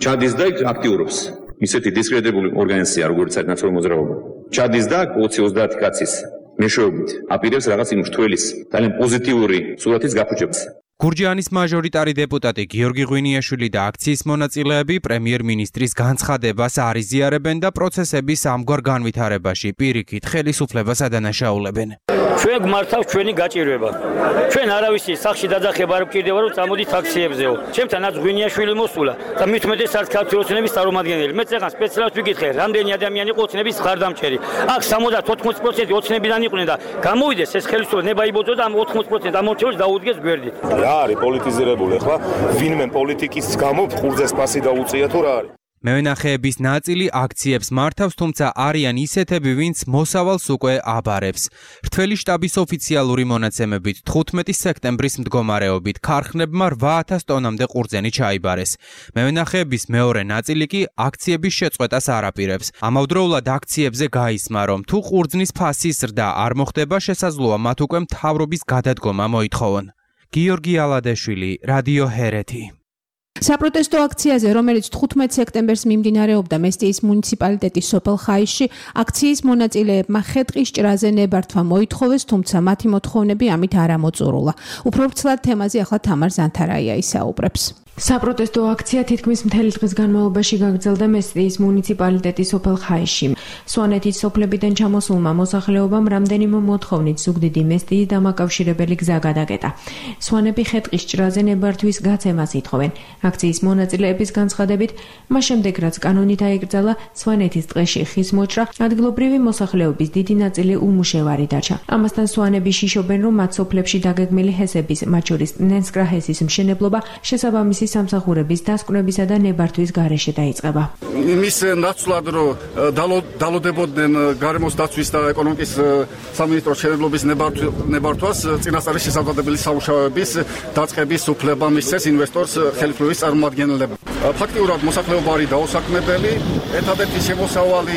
ჩადის და აქტიურობს ისეთი დისკრედიტებული ორგანიზაცია, როგორც არის ნაციონალური მოძრაობა. ჩადის და ოცი ოცდაათი კაცის მეშვეობით აპირებს რაღაც იმ რთველის ძალიან პოზიტიური სურათის გაფუჭებას. გურჯაანის მაჟორიტარი დეპუტატი გიორგი ღვინიაშვილი და აქციის მონაწილეები პრემიერ-მინისტრის განცხადებას არ იზიარებენ და პროცესების ამგვარ განვითარებაში პირიქით ხელისუფლებას ადანაშაულებენ. ჩვენ გმართავს ჩვენი გაჭირვება. ჩვენ არავისი სახში დაძახება არ გვჭირდება, რომ წამოდით აქციებზეო. ჩემთანაც ღვინიაშვილი მოსულა და მით უმეტესად ქართული ოცნების წარმომადგენელი. მე წეგან სპეციალურად ვიკითხე, რამდენი ადამიანი იყო ოცნების ხარდამჭერი. აქ სამოცდაათ ოთხმოცი პროცენტი ოცნებიდან იყვნენ და გამოვიდეს ეს ხელისუფლება ნება იბოძო და ამ ოთხმოცი პროცენტ ამორჩევებს დაუდგეს გვერდით. რა არის პოლიტიზირებული ახლა? ვინმე პოლიტიკის გამო ფხურძეს პასი დაუწია თუ რა არის? მევენახეების ნაწილი აქციებს მართავს, თუმცა არიან ისეთები, ვინც მოსავალს უკვე აბარებს. რთველი შტაბის ოფიციალური მონაცემებით თხუთმეტი სექტემბრის მდგომარეობით ქარხნებმა რვა ათას ტონამდე ყურძენი ჩაიბარეს. მევენახეების მეორე ნაწილი კი აქციების შეწყვეტას არ აპირებს. ამავდროულად აქციებზე გაისმა, რომ თუ ყურძნის ფასის ზრდა არ მოხდება, შესაძლოა მათ უკვე მთავრობის გადადგომა მოითხოვონ. გიორგი ალადეშვილი, რადიო ჰერეთი. საპროტესტო აქციაზე, რომელიც თხუთმეტ სექტემბერს მიმდინარეობდა მესტიის მუნიციპალიტეტის სოფელ ხაისში, აქციის მონაწილეებმა ხეტყის ჭრაზე ნებართვა მოითხოვეს, თუმცა მათი მოთხოვნები ამით არ ამოწურულა. უფრო ვრცლად თემაზე ახლა თამარ ზანთარაია ისაუბრებს. საპროტესტო აქცია თითქმის მთელი დღის განმავლობაში გაგრძელდა მესტიის მუნიციპალიტეტის სოფელ ხაისში. სვანეთის სოფლებიდან ჩამოსულმა მოსახლეობამ რამდენიმე მოთხოვნით ზუგდიდი მესტიის დამაკავშირებელი გზა გადაკეტა. სვანები ხეტყის ჭრაზე ნებართვის გაცემას ითხოვენ. აქციის მონაწილეების განცხადებით, მას შემდეგ რაც კანონით აიკრძალა სვანეთის ტყეში ხის მოჭრა, ადგილობრივი მოსახლეობის დიდი ნაწილი უმუშევარი დარჩა. ამასთან სვანები შიშობენ, რომ მათ სოფლებში დაგეგმილი ჰესების, მათ შორის ნენსკრა ჰესის მშენებლობა შესაბამისი სამსახურების დასკვნებისა და ნებართვის გარეშე დაიწყება. იმის ნაცვლად, რომ დალოდებოდნენ გარემოს დაცვის და ეკონომიკის სამინისტროს შენებლობის ნებართვას, წინასწარი შესაძლებელი სამუშაოების დაწყების უფლება მისცეს ინვესტორს ხელისუფლების წარმომადგენლებმა. ფაქტიურად მოსახლეობა არის დაუსაქმებელი, ერთადერთი შემოსავალი,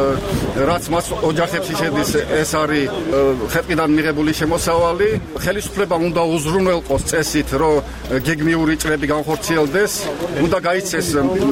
რაც მას ოჯახებში შედის, ეს არის ხეტყიდან მიღებული შემოსავალი. ხელისუფლებამ უნდა უზრუნველყოს წესით, რომ გეგმიური ჭრები განხორციელდეს, უნდა გაიცეს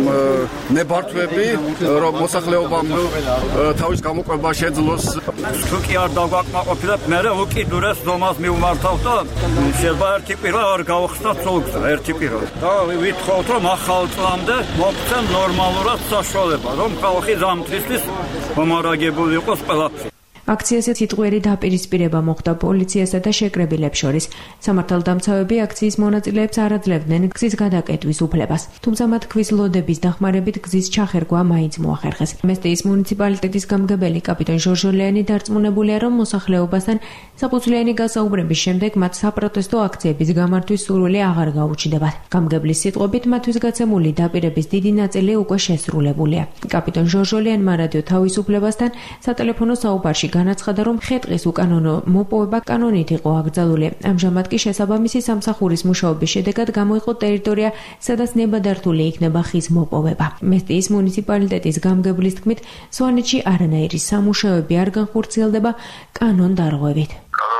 ნებართვები, რომ მოსახლეობამ თავის გამოყვება შეძლოს. თუ კი არ დავგაკმაყოფილებ, მე უკიდურეს ზომას მივმართავ და შეიძლება ერთი კვირა არ გავხსნათ სულს, ერთი კვირა. და ვითხოვთ, რომ ახალ წლამდე მოგცემ ნორმალურად საშუალება, რომ ხალხი ზამთრისთვის მომარაგებული იყოს ყველაფერი. აქციაზე სიტყვიერი დაპირისპირება მოხდა პოლიციასა და შეკრებილებს შორის. სამართალდამცავები აქციის მონაწილეებს არ აძლევდნენ გზის გადაკეტვის უფლებას, თუმცა მათ ქვის ლოდების დახმარებით გზის ჩახერგვა მაინც მოახერხეს. მესტიის მუნიციპალიტეტის გამგებელი კაპიტან ჟორჟოლიანი დარწმუნებულია, რომ მოსახლეობასთან საფუძვლიანი გასაუბრების შემდეგ მათ საპროტესტო აქციების გამართვის სურვილი აღარ გაუჩნდებათ. გამგებლის სიტყვებით, მათთვის გაცემული დაპირების დიდი ნაწილი უკვე შესრულებულია. კაპიტან ჟორჟოლიანმა რადიო თავისუფლებასთან სატელეფონო საუბარში განაცხადა, რომ ხეტყის უკანონო მოპოვება კანონით იყო აკრძალული. ამჟამად კი შესაბამისი სამსახურის მუშაობის შედეგად გამოიყო ტერიტორია, სადაც ნებადართული იქნება ხის მოპოვება. მესტიის მუნიციპალიტეტის გამგებლის თქმით, სვანეთში არანაირი სამუშაოები არ განხორციელდება კანონდარღვევით.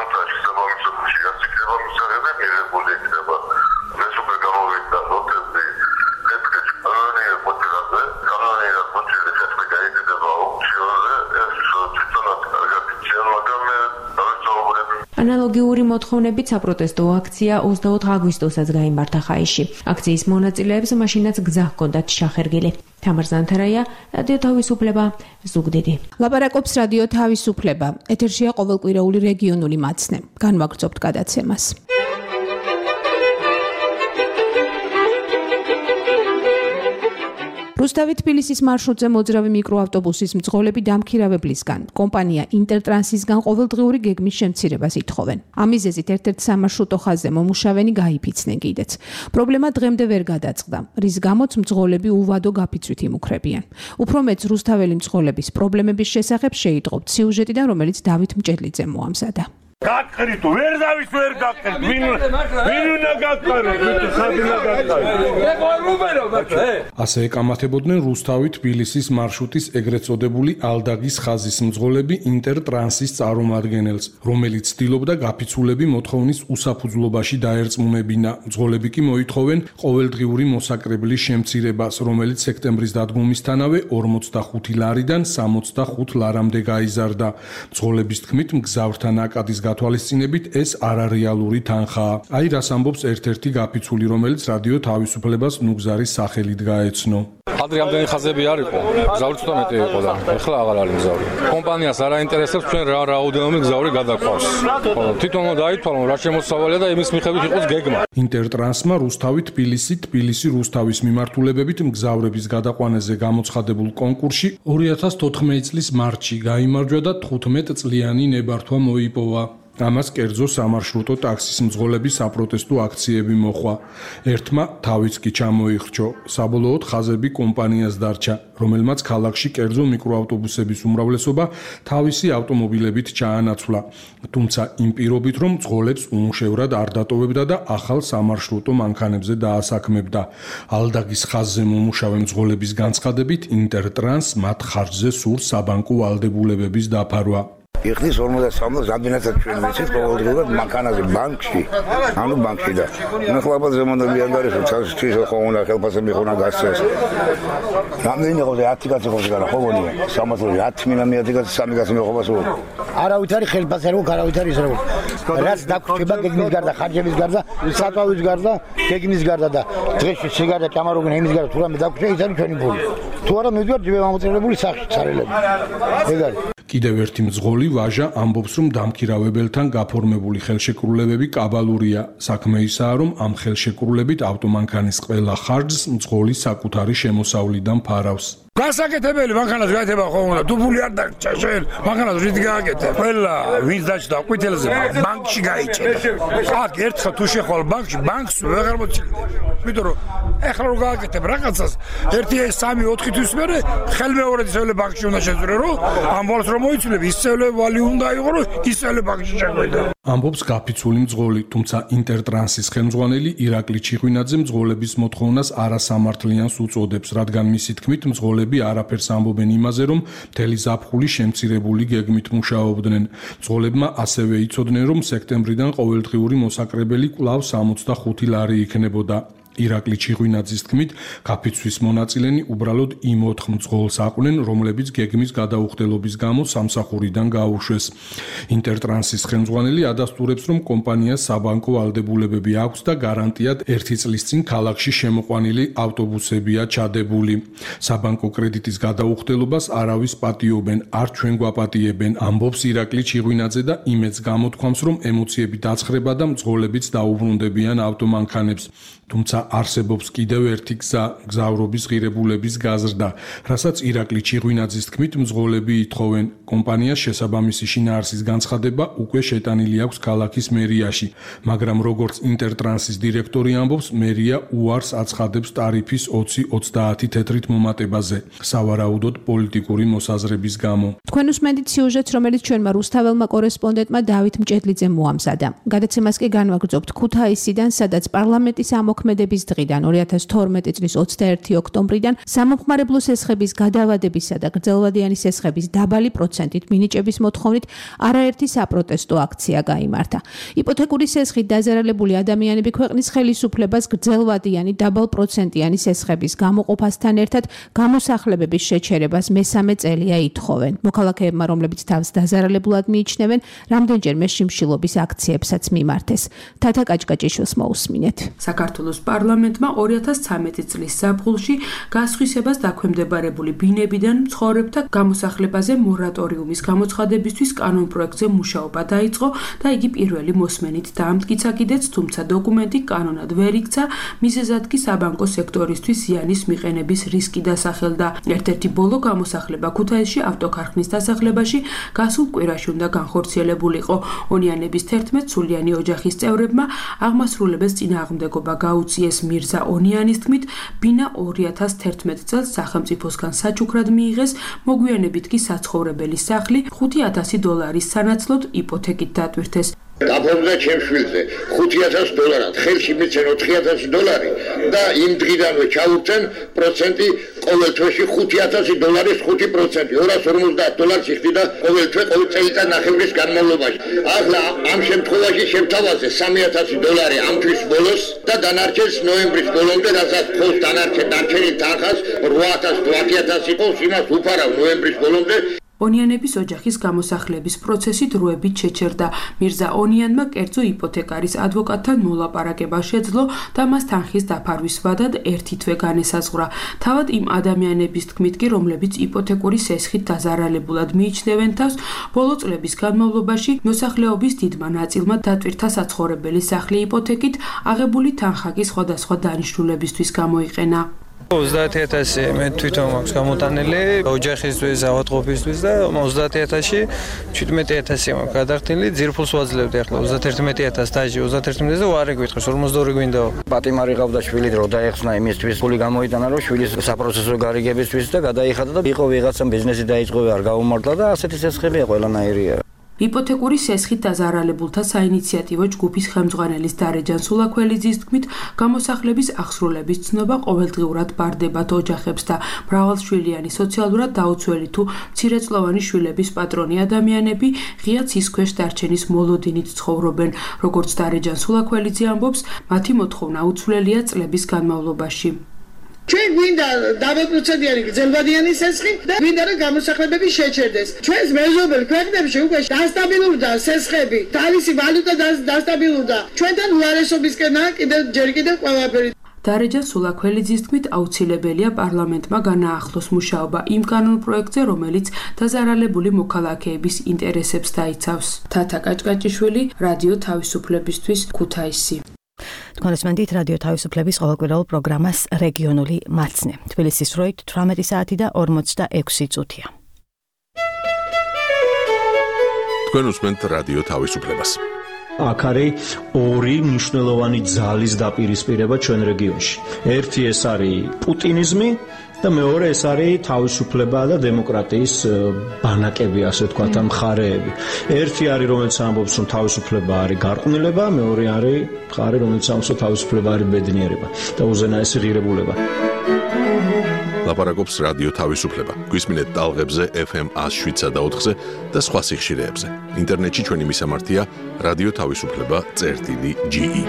ანალოგიური მოთხოვნებით საპროტესტო აქცია ოცდაოთხ აგვისტოსაც გაიმართა ხაისში. აქციის მონაწილეებს მაშინაც გზა ჰქონდათ ჩახერგილი. თამარ ზანთარაია, რადიო თავისუფლება, ზუგდიდი. ლაპარაკობს რადიო თავისუფლება. ეთერშია ყოველკვირეული რეგიონული მაცნე. განვაგრძობთ გადაცემას. რუსთავი თბილისის მარშრუტზე მოძრავი მიკროავტობუსის მძღოლები დამქირავებლისგან კომპანია ინტერტრანსისგან ყოველდღიური გეგმის შემცირებას ითხოვენ. ამ მიზეზით ერთ-ერთ სამარშრუტო ხაზზე მომუშავენი გაიფიცნენ კიდეც. პრობლემა დღემდე ვერ გადაწყდა, რის გამოც მძღოლები უვადო გაფიცვით იმუქრებიან. უფრო მეც რუსთაველი მძღოლების პრობლემების შესახებ შეიტყობთ სიუჟეტიდან, რომელიც დავით მჭედლიძემ მოამზადა. გაკრიტო, ვერ დავის ვერ გაკრიტ. ვინ ვინ უნდა გაკრიტო? ვინ სადინა გაკრიტო? ეხლა რუბერო ასე ეკამათებოდნენ რუსთავი თბილისის მარშრუტის ეგრეთ წოდებული ალდაგის ხაზის მძღოლები ინტერტრანსის წარმომადგენელს, რომელიც ცდილობდა გაფიცულები მოთხოვნის უსაფუძვლობაში დაერწმუნებინა. მძღოლები კი მოითხოვენ ყოველდღიური მოსაკრებლის შემცირებას, რომელიც სექტემბრის დადგმումისთანავე ორმოცდახუთი ლარიდან სამოცდახუთ ლარამდე გაიზარდა. მძღოლების თქმით, მგზავრთა ნაკადის გათვალისწინებით ეს არარეალური თანხაა. აი რას ამბობს ერთ-ერთი გაფიცული, რომელიც რადიო თავისუფლებას ნუგზარის სახელით გაეცნო. ადრე ამდენი ხაზები არ იყო, მგზავრი ცოტა მეტი იყო და ეხლა აღარ არის მგზავრი. კომპანიას არ აინტერესებს ჩვენ რა რაოდენობით მგზავრი გადაყვავს. თვითონ დაითვალონ რა შემოსავალია და იმის მიხედვით იყოს გეგმა. ინტერტრანსმა რუსთავი თბილისი თბილისი რუსთავის მიმართულებებით მგზავრების გადაყვანაზე გამოცხადებულ კონკურსში ორი ათას თოთხმეტი წლის მარტში გაიმარჯვა და თხუთმეტ წლიანი ნებართვა მოიპოვა. ამას კერძო სამარშრუტო ტაქსის მძღოლების საპროტესტო აქციები მოხვა. ერთმა თავიც კი ჩამოიხრჩო. საბოლოოდ ხაზები კომპანიას დარჩა, რომელმაც ქალაქში კერძო მიკროავტობუსების უმრავლესობა თავისი ავტომობილებით ჩაანაცვლა. თუმცა იმ პირობით, რომ მძღოლებს უმუშევრად არ დატოვებდა და ახალ სამარშრუტო მანქანებზე დაასაქმებდა. ალდაგის ხაზზე მომუშავე მძღოლების განცხადებით, ინტერტრანს მათ ხარჯზე სურს საბანკო ვალდებულებების დაფარვა. იხდის ორმოცდასამს რამდენადაც ჩვენ ვიცით ყოველდღიურად მანქანაზე ბანკში, ანუ ბანკში და ნახლაბად ზემოდები ანგარიშო ცალშიც ხო უნდა ხელფასები ხონა გასცეს. რამდენი იყო ათი კაცი ხო შეგარა ხო გონია სამასური ათი მინამი ათი კაცი სამი კაცი მეყოფას უ. არავით არის ხელფასი რო არავით არის რო. რაც დაგვრჩება გეგმის გარდა, ხარჯების გარდა, საწვავის გარდა, გეგმის გარდა და დღეში სიგარეტა კამაროგენ იმის გარდა თუ რამე დაგვრჩა ის არის ჩვენი ფული. თუ არა მივიდივარ ჯიბე ამოწერებული სახში ცარელები. ეგ არის. კიდევ ერთი მძღოლი ვაჟა ამბობს, რომ დამქირავებელთან გაფორმებული ხელშეკრულებები კაბალურია. საქმე ისაა, რომ ამ ხელშეკრულებით ავტომანქანის ყველა ხარჯს მძღოლი საკუთარი შემოსავლიდან ფარავს. გასაკეთებელი მანქანას გაეთება ხო უნდა თუ ფული არ დაგჭა შენ მანქანას რით გააკეთებ ყველა ვინც დაჭდა ყვითელზე ბანკში გაიჭერა აქ ერთხელ თუ შეხვალ ბანკში ბანკს ვეღარ მოწილი იმიტომ რომ ეხლა რო გააკეთებ რაღაცას ერთი სამი ოთხი თვის მერე ხელმეორედ ისევ ბანკში უნდა შეძრო რომ ამ ბოლოს რომ მოიცვლები ისევ ვალი უნდა იყო რომ ისევ ბანკში შეგვიდა ამბობს გაფიცული მძღოლი, თუმცა ინტერტრანსის ხელმძღვანელი ირაკლი ჩიხვინაძე მძღოლების მოთხოვნას არასამართლიანს უწოდებს, რადგან მისი თქმით მძღოლები არაფერს ამბობენ იმაზე, რომ მთელი ზაფხული შემცირებული გეგმით მუშაობდნენ. მძღოლებმა ასევე იცოდნენ, რომ სექტემბრიდან ყოველდღიური მოსაკრებელი კვლავ სამოცდახუთი ლარი იქნებოდა. ირაკლი ჩიხვინაძის თქმით, გაფიცვის მონაწილენი უბრალოდ იმ ოთხ მძღოლს აყვნენ, რომლებიც გეგმის გადაუხდელობის გამო სამსახურიდან გაუშვეს. ინტერტრანსის ხელმძღვანელი ადასტურებს, რომ კომპანიას საბანკო ვალდებულებები აქვს და გარანტიად ერთი წლის წინ ქალაქში შემოყვანილი ავტობუსებია ჩადებული. საბანკო კრედიტის გადაუხდელობას არავის პატიობენ, არ ჩვენ გვაპატიებენ, ამბობს ირაკლი ჩიხვინაძე და იმედს გამოთქვამს, რომ ემოციები დაცხრება და მძღოლებიც დაუბრუნდებიან ავტომანქანებს. თუმცა არსებობს კიდევ ერთი გზა, მგზავრობის ღირებულების გაზრდა, რასაც ირაკლი ჩიხვინაძის თქმით მძღოლები ითხოვენ. კომპანიას შესაბამისი შინაარსის განცხადება უკვე შეტანილი აქვს ქალაქის მერიაში, მაგრამ როგორც ინტერტრანსის დირექტორი ამბობს, მერია უარს აცხადებს ტარიფის ოცი ოცდაათი თეთრით მომატებაზე, სავარაუდოდ პოლიტიკური მოსაზრების გამო. თქვენ უსმენთ სიუჟეტს, რომელიც ჩვენმა რუსთაველმა კორესპონდენტმა დავით მჭედლიძემ მოამზადა. გადაცემას კი განვაგრძობთ ქუთაისიდან, სადაც პარლამენტის ამოქმედების დღიდან ორი ათას თორმეტი წლის ოცდაერთი ოქტომბრიდან სამომხმარებლო სესხების გადავადებისა და გრძელვადიანი სესხების დაბალი პროცენტით მინიჭების მოთხოვნით არაერთი საპროტესტო აქცია გაიმართა. იპოთეკური სესხით დაზარალებული ადამიანები ქვეყნის ხელისუფლებას გრძელვადიანი დაბალპროცენტიანი სესხების გამოყოფასთან ერთად გამოსახლებების შეჩერებას მესამე წელია ითხოვენ. მოქალაქეებმა, რომლებიც თავს დაზარალებულად მიიჩნევენ, რამდენჯერმე შიმშილობის აქციებსაც მიმართეს. თათა კაჭკაჭიშვილს მოусმინეთ. საქართველოს პარლამენტმა ორი ათას ცხრამეტი წლის ზაფხულში გასხვისებას დაქვემდებარებული ბინებიდან მცხოვრებთა გამოსახლებაზე მორატორიუმის გამოცხადებისთვის კანონპროექტზე მუშაობა დაიწყო და იგი პირველი მოსმენით დაამტკიცა კიდეც, თუმცა დოკუმენტი კანონად ვერ იქცა, მიზეზად კი საბანკო სექტორისთვის ზიანის მიყენების რისკი დასახელდა. ერთ-ერთი ბოლო გამოსახლება ქუთაისში ავტოქარხნის დასახლებაში გასულ კვირაში უნდა განხორციელებულიყო. ონიანების თერთმეტ სულიანი ოჯახის წევრებმა აღმასრულებელს წინააღმდეგობა გაუწიეს. მირზა ონიანის თქმით, ბინა ორი ათას თერთმეტ წელს სახელმწიფოსგან საჩუქრად მიიღეს, მოგვიანებით კი საცხოვრებელი სახლი ხუთი ათასი დოლარის სანაცვლოდ იპოთეკით დატვირთეს. დაფორდა ჩემს შვილზე ხუთი ათასი დოლარად, ხელში მიცენ ოთხი ათასი დოლარი და იმ დღიდანვე ჩავუწენ პროცენტი ყოველ თვეში ხუთი ათასი დოლარის ხუთი პროცენტი, ორას ორმოცდაათ დოლარს იხდიდა ყოველ თვე ყოველ წელიწად ნახევრის განმავლობაში. ახლა ამ შემთხვევაში შემთავაზე სამი ათასი დოლარი ამ თვის ბოლოს და დანარჩენს ნოემბრის ბოლომდე, რასაც ხოს დანარჩენ დარჩენილი თანხას რვა ათასი ათი ათასი იყოს, იმას უფარავ ნოემბრის ბოლომდე. ონიანების ოჯახის გამოსახლების პროცესი დროებით შეჩერდა. მირზა ონიანმა კერძო იპოთეკარის ადვოკატთან მოლაპარაკება შეძლო და მას თანხის დაფარვის ვადად ერთი თვე განესაზღვრა. თავად იმ ადამიანების თქმით კი, რომლებიც იპოთეკური სესხით დაზარალებულად მიიჩნევენ თავს, ბოლო წლების განმავლობაში მოსახლეობის დიდმა ნაწილმა დატვირთა საცხოვრებელი სახლი იპოთეკით, აღებული თანხა კი სხვადასხვა დანიშნულებისთვის გამოიყენა. ოცდაათი ათასი მე თვითონ მაქვს გამოტანილი ოჯახისთვის, ავადმყოფისთვის და ოცდაათი ათასი შვიდმეტი ათასი მაქვს გადახდილი, ძირფულს ვაძლევდი ახლა ოცდაათი ათასი სტაჟი, ოცდაათი ათასი ვარი გვითხრს, ორმოცდაორი გვინდაო. პატიმარი ყავდა შვილი დრო დაეხსნა იმისთვის, ფული გამოიტანა რომ შვილის საპროცესო გარიგებისთვის და გადაიხადა და იყო ვიღაცამ ბიზნესი დაიწყო არ გაუმართლა და ასეთი სესხებია ყველანაირია. იპოთეკური სესხით დაზარალებულთა საინიციატივო ჯგუფის ხელმძღვანელის დარეჯან სულაქველიძის თქმით, გამოსახლების აღსრულების ცნობა ყოველდღიურად ბარდებათ ოჯახებს და მრავალშვილიანი სოციალურად დაუცველი თუ მცირეწლოვანი შვილების პატრონი ადამიანები ღია ცის ქვეშ დარჩენის მოლოდინით ცხოვრობენ. როგორც დარეჯან სულაქველიძე ამბობს, მათი მოთხოვნა უცვლელია წლების განმავლობაში. ჩვენ გვინდა დავეპროცედიანი გრძელვადიანი სესხი და გვინდა რომ გამოსახლებები შეჩერდეს. ჩვენს მეზობელ ქვეყნებში უკვე დასტაბილურდა სესხები, თავისი ვალუტა დასტაბილურდა. ჩვენთან უარესობისკენაა კიდევ ჯერ კიდევ ყველაფერი. დარეჯან სულაქველიძის თქმით, აუცილებელია პარლამენტმა განაახლოს მუშაობა იმ კანონპროექტზე, რომელიც დაზარალებული მოქალაქეების ინტერესებს დაიცავს. თათა კაჭკაჭიშვილი, რადიო თავისუფლებისთვის, ქუთაისი. თქვენსმენდით რადიო თავისუფლების ყოველკვირეულ პროგრამას რეგიონული მაცნე. თბილისის დროით თვრამეტი საათი და ორმოცდაექვსი წუთია. თქვენ უსმენთ რადიო თავისუფლებას. აქ არის ორი მნიშვნელოვანი ძალის დაპირისპირება ჩვენ რეგიონში. ერთი ეს არის პუტინიზმი და მეორე ეს არის თავისუფლება და დემოკრატიის ბანაკები, ასე ვთქვათ, მხარეები. ერთი არის, რომელიც ამბობს, რომ თავისუფლება არის გარყვნილება, მეორე არის მხარე, რომელიც ამბობს, რომ თავისუფლება არის ბედნიერება და უზენაესი ღირებულება. ლაპარაკობს რადიო თავისუფლება. გვისმინეთ ტალღებზე ეფ ემ ას შვიდსა და ოთხზე და სხვა სიხშირეებზე. ინტერნეტში ჩვენი მისამართია რადიო თავისუფლება წერტილი ჯი ი.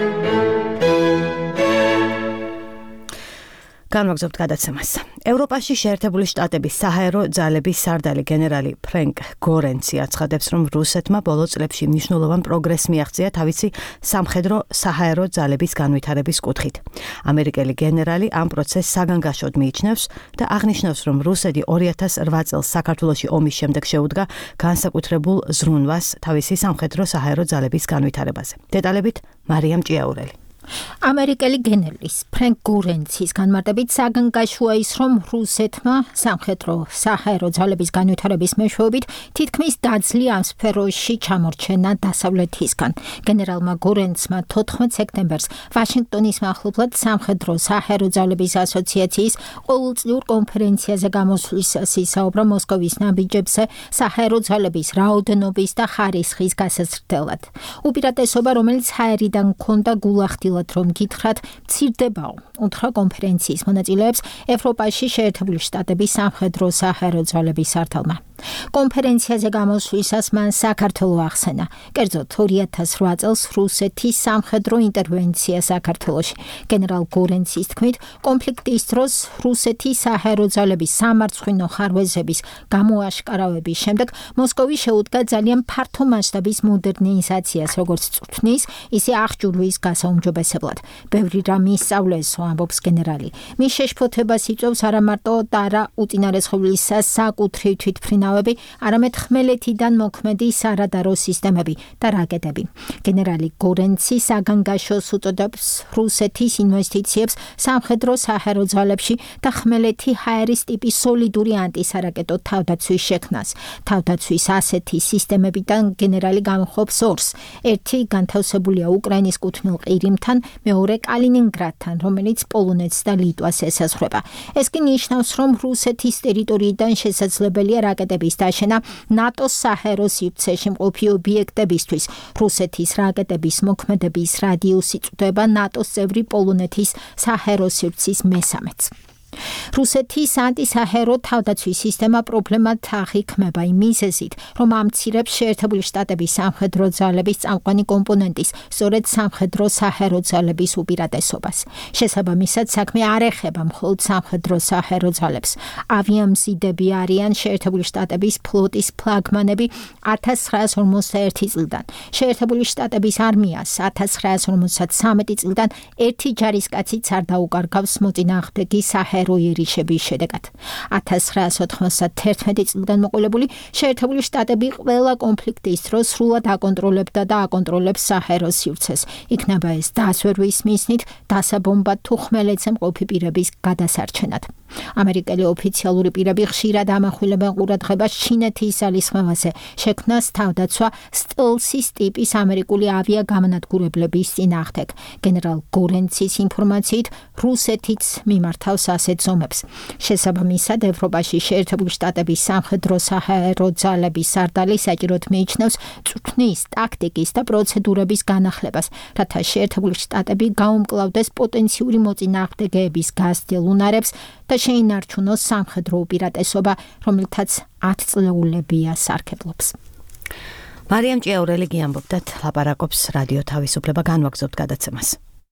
განვაგრძობთ გადაცემას. ევროპაში შეერთებული შტატების საჰაერო ძალების სარდალი გენერალი ფრენკ გორენცი აცხადებს, რომ რუსეთმა ბოლო წლებში მნიშვნელოვან პროგრესს მიაღწია თავისი სამხედრო საჰაერო ძალების განვითარების კუთხით. ამერიკელი გენერალი ამ პროცესს საგანგაშოდ მიიჩნევს და აღნიშნავს, რომ რუსეთი ორი ათას რვა წელს საქართველოში ომის შემდეგ შეუდგა განსაკუთრებულ ზრუნვას თავისი სამხედრო საჰაერო ძალების განვითარებაზე. დეტალებით მარიამ ჭიაურელი. ამერიკელი გენერლის ფრენკ გორენცის განმარტებით საგანგაშოა ის, რომ რუსეთმა სამხედრო საჰაერო ძალების განვითარების მეშვეობით თითქმის დაძლია ამ სფეროში ჩამორჩენა დასავლეთისგან. გენერალმა გორენცმა თოთხმეტ სექტემბერს ვაშინგტონის მახლობლად სამხედრო საჰაერო ძალების ასოციაციის ყოველწლიურ კონფერენციაზე გამოსვლისას ისაუბრა მოსკოვის ნაბიჯებზე საჰაერო ძალების რაოდენობის და ხარისხის გასაზრდელად. უპირატესობა, რომელიც ჰაერიდან ჰქონდა გულახდილ რომ გითხრათ, მცირდებაო. უთხრა კონფერენციის მონაწილეებს ევროპაში შეერთებული შტატების სამხედრო საჰაერო ძალების სარდალმა. კონფერენციაზე გამოსვლისას მან საქართველო ახსენა. კერძოდ ორი ათას რვა წელს რუსეთის სამხედრო ინტერვენცია საქართველოში. გენერალ გორენცის თქმით, კონფლიქტის დროს რუსეთის საჰაერო ძალების სამარცხვინო ხარვეზების გამოაშკარავების შემდეგ მოსკოვი შეუდგა ძალიან ფართო მასშტაბის მოდერნიზაციას, როგორც წვრთნის, ისე აღჭურვის გასაუმჯობესებლად. ბევრი რამ ისწავლესო, ამბობს გენერალი. მის შეშფოთებას იწვევს არა მარტო და არა უწინარესხობლისა საკუთრივ თვითმფრინავები, არამედ ხმელეთიდან მოქმედი სარადარო სისტემები და რაკეტები. გენერალი გორენცი საგანგაშოს უწოდებს რუსეთის ინვესტიციებს სამხედრო საჰაერო ძალებში და ხმელეთი ჰაერის ტიპის სოლიდური ანტისარაკეტო თავდაცვის შექმნას. თავდაცვის ასეთი სისტემებიდან გენერალი გამხობს ორს. ერთი განთავსებულია უკრაინის კუთვნილ ყირიმთან, მეორე კალინინგრადთან, რომელიც პოლონეთს და ლიტვას ესაზღვრება. ეს კი ნიშნავს, რომ რუსეთის ტერიტორიიდან შესაძლებელია რაკეტების რაკეტების დაშენა ნატოს საჰაერო სივრცეში მყოფი ობიექტებისთვის. რუსეთის რაკეტების მოქმედების რადიუსი წვდება ნატოს წევრი პოლონეთის საჰაერო სივრცის მესამეც. რუსეთის ანტისაჰაერო თავდაცვის სისტემა პრობლემად აღიქმება იმ მიზეზით, რომ ამცირებს შეერთებული შტატების სამხედრო ძალების წამყვანი კომპონენტის, სწორედ სამხედრო საჰაერო ძალების უპირატესობას. შესაბამისად, საქმე არ ეხება მხოლოდ სამხედრო საჰაერო ძალებს. ავიამზიდები არიან შეერთებული შტატების ფლოტის ფლაგმანები ათას ცხრაას ორმოცდაერთი წლიდან. შეერთებული შტატების არმიას ათას ცხრაას ორმოცდათვრამეტი წლიდან ერთი ჯარისკაციც არ დაუკარგავს მოწინააღმდეგი საჰაერო იერიშების შედეგად. ათას ცხრაას ოთხმოცდათერთმეტი წლიდან მოყოლებული შეერთებული შტატები ყველა კონფლიქტის დროს სრულად აკონტროლებდა და აკონტროლებს საჰაერო სივრცეს. იქნება ეს დასვერვის მიზნით, დასაბომბად თუ ხმელეთზე მყოფი პირების გადასარჩენად. ამერიკელი ოფიციალური პირები ხშირად ამახვილებენ ყურადღებას ჩინეთის ძალისხმევაზე, შექმნას თავდაცვა სტელსის ტიპის ამერიკული ავიაგამანადგურებლების წინააღმდეგ. გენერალ გორენცის ინფორმაციით, რუსეთიც მიმართავს ასეთ ზომებს. შესაბამისად, ევროპაში შეერთებული შტატების სამხედრო საჰაერო ძალების სარდალი საჭიროდ მიიჩნევს წვრთნის, ტაქტიკის და პროცედურების განახლებას, რათა შეერთებული შტატები გაუმკლავდეს პოტენციური მოწინააღმდეგეების გასდელ უნარებს და შეინარჩუნოს სამხედრო უპირატესობა, რომელთაც ათწლეულებია სარგებლობს. მარიამ ჭიაურელი გიამბობდათ, ლაპარაკობს რადიო თავისუფლება, განვაგრძობთ გადაცემას.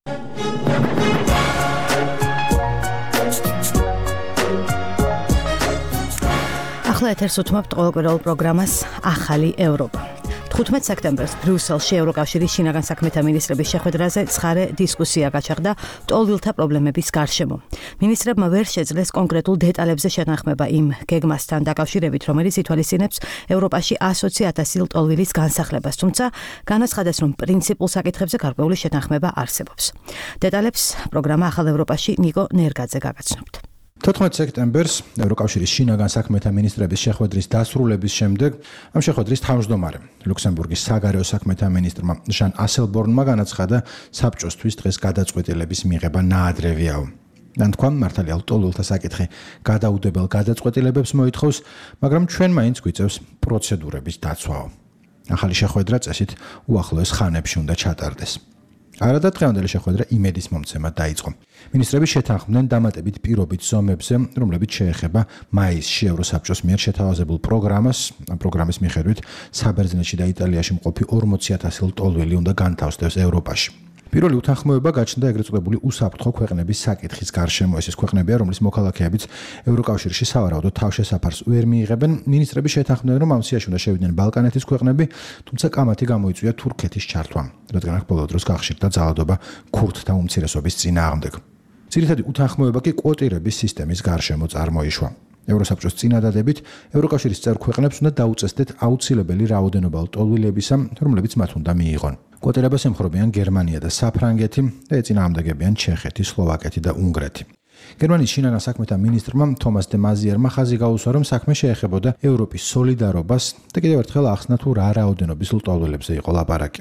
ახლა ეთერს უთმობთ ყოველკვირეულ პროგრამას ახალი ევროპა. თხუთმეტ სექტემბერს ბრიუსელში ევროკავშირის შინაგან საქმეთა მინისტრების შეხვედრაზე ცხარე დისკუსია გაჩაღდა ტოლვილთა პრობლემების გარშემო. მინისტრებმა ვერ შეძლეს კონკრეტულ დეტალებზე შეთანხმება იმ გეგმასთან დაკავშირებით, რომელიც ითვალისწინებს ევროპაში ასოცი ათასი ტოლვილის განსახლებას, თუმცა განაცხადეს, რომ პრინციპულ საკითხებზე გარკვეული შეთანხმება არსებობს. დეტალებს პროგრამა ახალ ევროპაში ნიკო ნერგაძე გაგაცნობთ. თოთხმეტ სექტემბერს ევროკავშირის შინაგან საქმეთა მინისტრების შეხვედრის დასრულების შემდეგ ამ შეხვედრის თავმჯდომარე ლუქსემბურგის საგარეო საქმეთა მინისტრმა ჟან ასელბორნმა განაცხადა, საბჭოსთვის დღეს გადაწყვეტილების მიღება ნაადრევიაო. თქვა, მართალია ტოლვილთა საკითხი გადაუდებელ გადაწყვეტილებებს მოითხოვს, მაგრამ ჩვენ მაინც გვიწევს პროცედურების დაცვაო. ახალი შეხვედრა წესით უახლოეს ხანებში უნდა ჩატარდეს. არადა დღევანდელი შეხვედრა იმედის მომცემად დაიწყო. მინისტრები შეთანხმდნენ დამატებით პირობით ზომებზე, რომლებიც შეეხება მაისში ევროსაბჭოს მიერ შეთავაზებულ პროგრამას. ამ პროგრამის მიხედვით საბერძნეთში და იტალიაში მყოფი ორმოცი ათასი ტოლვილი უნდა განთავსდეს ევროპაში. პირველი უთანხმოება გაჩნდა ეგრეთ წოდებული უსაფრთხო ქვეყნების საკითხის გარშემო. ეს ის ქვეყნებია, რომლის მოქალაქეებიც ევროკავშირში სავარაუდოდ თავშესაფარს ვერ მიიღებენ. მინისტრები შეთანხმდნენ, რომ ამ სიაში უნდა შევიდნენ ბალკანეთის ქვეყნები, თუმცა კამათი გამოიწვია თურქეთის ჩართვამ, რადგან აქ ბოლო დროს გახშირდა ძალადობა ქურთთა უმცირესობის წინააღმდეგ. ძირითადი უთანხმოება კი კვოტირების სისტემის გარშემო წარმოიშვა. ევროსაბჭოს წინადადებით ევროკავშირის წევრ ქვეყნებს უნდა დაუწესდეთ აუცილებელი რაოდენობა ტოლვილებისა, რომლებიც მათ უნდა მიიღონ. კვოტირებას ემხრობიან გერმანია და საფრანგეთი და ეწინააღმდეგებიან ჩეხეთი, სლოვაკეთი და უნგრეთი. გერმანიის შინაგან საქმეთა მინისტრმა თომას დე მაზიერმა ხაზი გაუსვა, რომ საქმე შეეხებოდა ევროპის სოლიდარობას და კიდევ ერთხელ ახსნა, თუ რა რაოდენობის ტოლვილებზე იყო ლაპარაკი.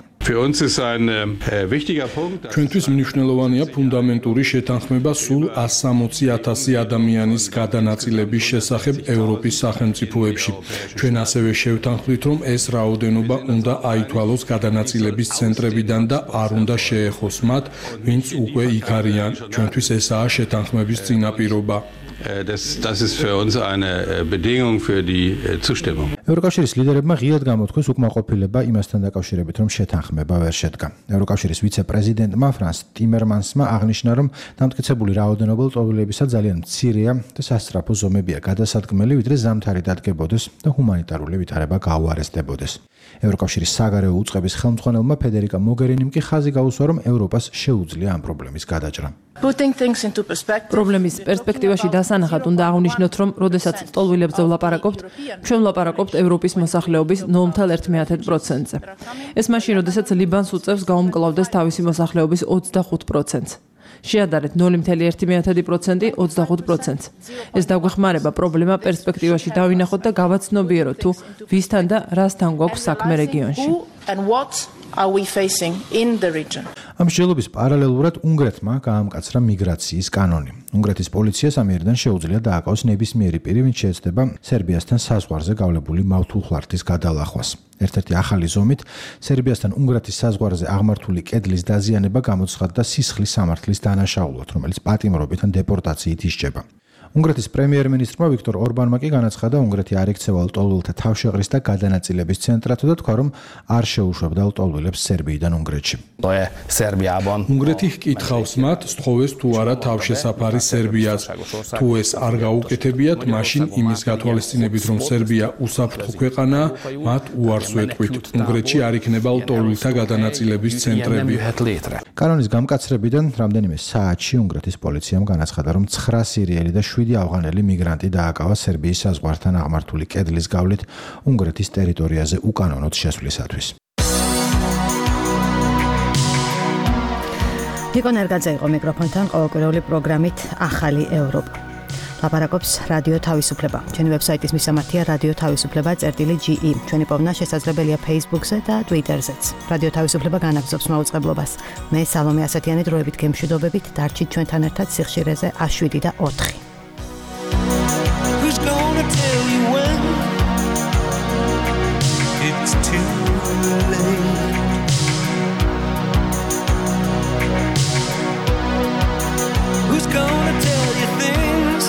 ჩვენთვის მნიშვნელოვანია ფუნდამენტური შეთანხმება სულ ასამოცი ათასი ადამიანის გადანაწილების შესახებ ევროპის სახელმწიფოებში. ჩვენ ასევე შევთანხმდით, რომ ეს რაოდენობა უნდა აითვალოს გადანაწილების ცენტრებიდან და არ უნდა შეეხოს მათ, ვინც უკვე იქ არიან. ჩვენთვის ესაა შეთანხმების წინაპირობა. Das, das ist für uns eine Bedingung für die Zustimmung. ევროკავშირის ლიდერებმა ღიად გამოთქვეს უკმაყოფილება იმასთან დაკავშირებით, რომ შეთანხმება ვერ შედგა. ევროკავშირის ვიცე-პრეზიდენტმა ფრანს ტიმერმანსმა აღნიშნა, რომ დამტკიცებული რაოდენობა ტოლვილებისა ძალიან მცირეა და სასწრაფო ზომებია გადასადგმელი, ვიდრე ზამთარი დადგებოდეს და ჰუმანიტარული ვითარება გაუარესდებოდეს. ევროკავშირის საგარეო უწყების ხელმძღვანელმა ფედერიკა მოგერინიმ კი ხაზი გაუსვა, რომ ევროპას შეუძლია ამ პრობლემის გადაჭრა. პრობლემის პერსპექტივაში დასანახად უნდა აღვნიშნოთ, რომ როდესაც ტოლვილებზე ვლაპარაკობთ, ჩვენ ვლაპარაკობთ ევროპის მოსახლეობის ნულ virgulă unu პროცენტზე. ეს მაშინ, როდესაც ლიბანს უწევს გაუმკლავდეს თავისი მოსახლეობის ოცდახუთ პროცენტს. შეადარეთ ნულ virgulă unu პროცენტი ოცდახუთ პროცენტს. ეს დაგვეხმარება პრობლემა პერსპექტივაში დავინახოთ და გავაცნობიეროთ, თუ ვისთან და რასთან გვაქვს საქმე რეგიონში. ამ ამ მსჯელობის პარალელურად უნგრეთმა გაამკაცრა მიგრაციის კანონი. უნგრეთის პოლიციას ამიერიდან შეუძლია დააკავოს ნებისმიერი პირი, ვინც შეეცდება სერბიასთან საზღვარზე გავლებული მავთულხლართის გადალახვას. ერთ-ერთი ახალი ზომით სერბიასთან უნგრეთის საზღვარზე აღმართული კედლის დაზიანება გამოცხადდა სისხლის სამართლის დანაშაულად, რომელიც პატიმრობით ან დეპორტაციით ისჯება. უნგრეთის პრემიერ-მინისტრმა ვიქტორ ორბანმა კი განაცხადა, უნგრეთი არ იქცევა ლტოლვილთა თავშეყრის და გადანაწილების ცენტრად და თქვა, რომ არ შეუშვებდა ლტოლვილებს სერბიიდან უნგრეთში. უნგრეთი ჰკითხავს მათ, სთხოვეს თუ არა თავშესაფარი სერბიას. თუ ეს არ გაუკეთებიათ, მაშინ იმის გათვალისწინებით, რომ სერბია უსაფრთხო ქვეყანაა, მათ უარს ვეტყვით. უნგრეთში არ იქნება ლტოლვილთა გადანაწილების ცენტრები. კანონის გამკაცრებიდან რამდენიმე საათში უნგრეთის პოლიციამ განაცხადა, რომ ცხრა სირიელი და შვიდი ავღანელი მიგრანტი დააკავა სერბიის საზღვართან აღმართული კედლის გავლით უნგრეთის ტერიტორიაზე უკანონოდ შესვლისათვის. ნიკო ნერგაძე იყო მიკროფონთან ყოველკვირეული პროგრამით ახალი ევროპა. ლაპარაკობს რადიო თავისუფლება. ჩვენი ვებსაიტის მისამართია რადიო თავისუფლება წერტილი ჯი ი. ჩვენი პოვნა შესაძლებელია Facebook-ზე და Twitter-ზეც. რადიო თავისუფლება განაგრძობს მაუწყებლობას. მე სალომე ასათიანი დროებით გემშვიდობებით, დარჩით ჩვენთან ერთად სიხშირეზე ას შვიდი და ოთხი. Who's gonna tell you when it's too late? Who's gonna tell you things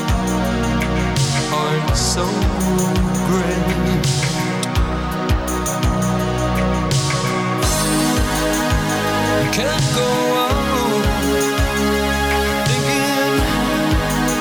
aren't so great? You can't go on thinking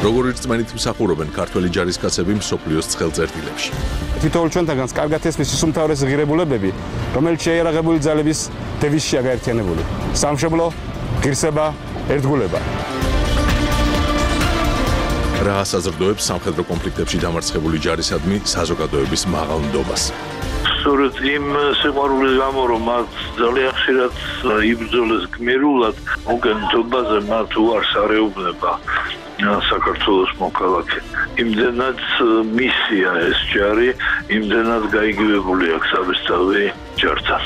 როგორ რწმენით მსახურობენ ქართველი ჯარისკაცები მსოფლიოს ცხელწერტილებში. თითოეულ ჩვენთაგანს კარგად ესმის უმთავრესი ღირებულებები, რომელიც შეიარაღებული ძალების დევიზშია გაერთიანებული. სამშობლო, ღირსება, ერთგულება. რა ასაზრდოებს სამხედრო კონფლიქტებში დამარცხებული ჯარისადმი საზოგადოების მაღალ ნდობას. სწორედ იმ სიყვარულის გამო, რომ მათ ძალიან ხშირად იბრძოლეს გმირულად, მოგენთობაზე მათ უარს არეუბნება საქართველოს მოქალაქე. იმდენად მისია ეს ჯარი, იმდენად გაიგივებული აქვს საბესწავი ჯართან.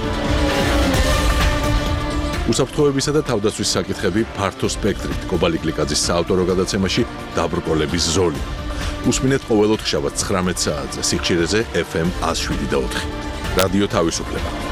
უსაფრთხოებისა და თავდაცვის საკითხები ფართო სპექტრით კობალი კლიკაძის საავტორო გადაცემაში დაბრკოლების ზოლი. უსმინეთ ყოველდღე შაბათს ცხრამეტ საათზე სიხშირეზე ეფ ემ ათს შვიდი და ოთხი. რადიო თავისუფლება.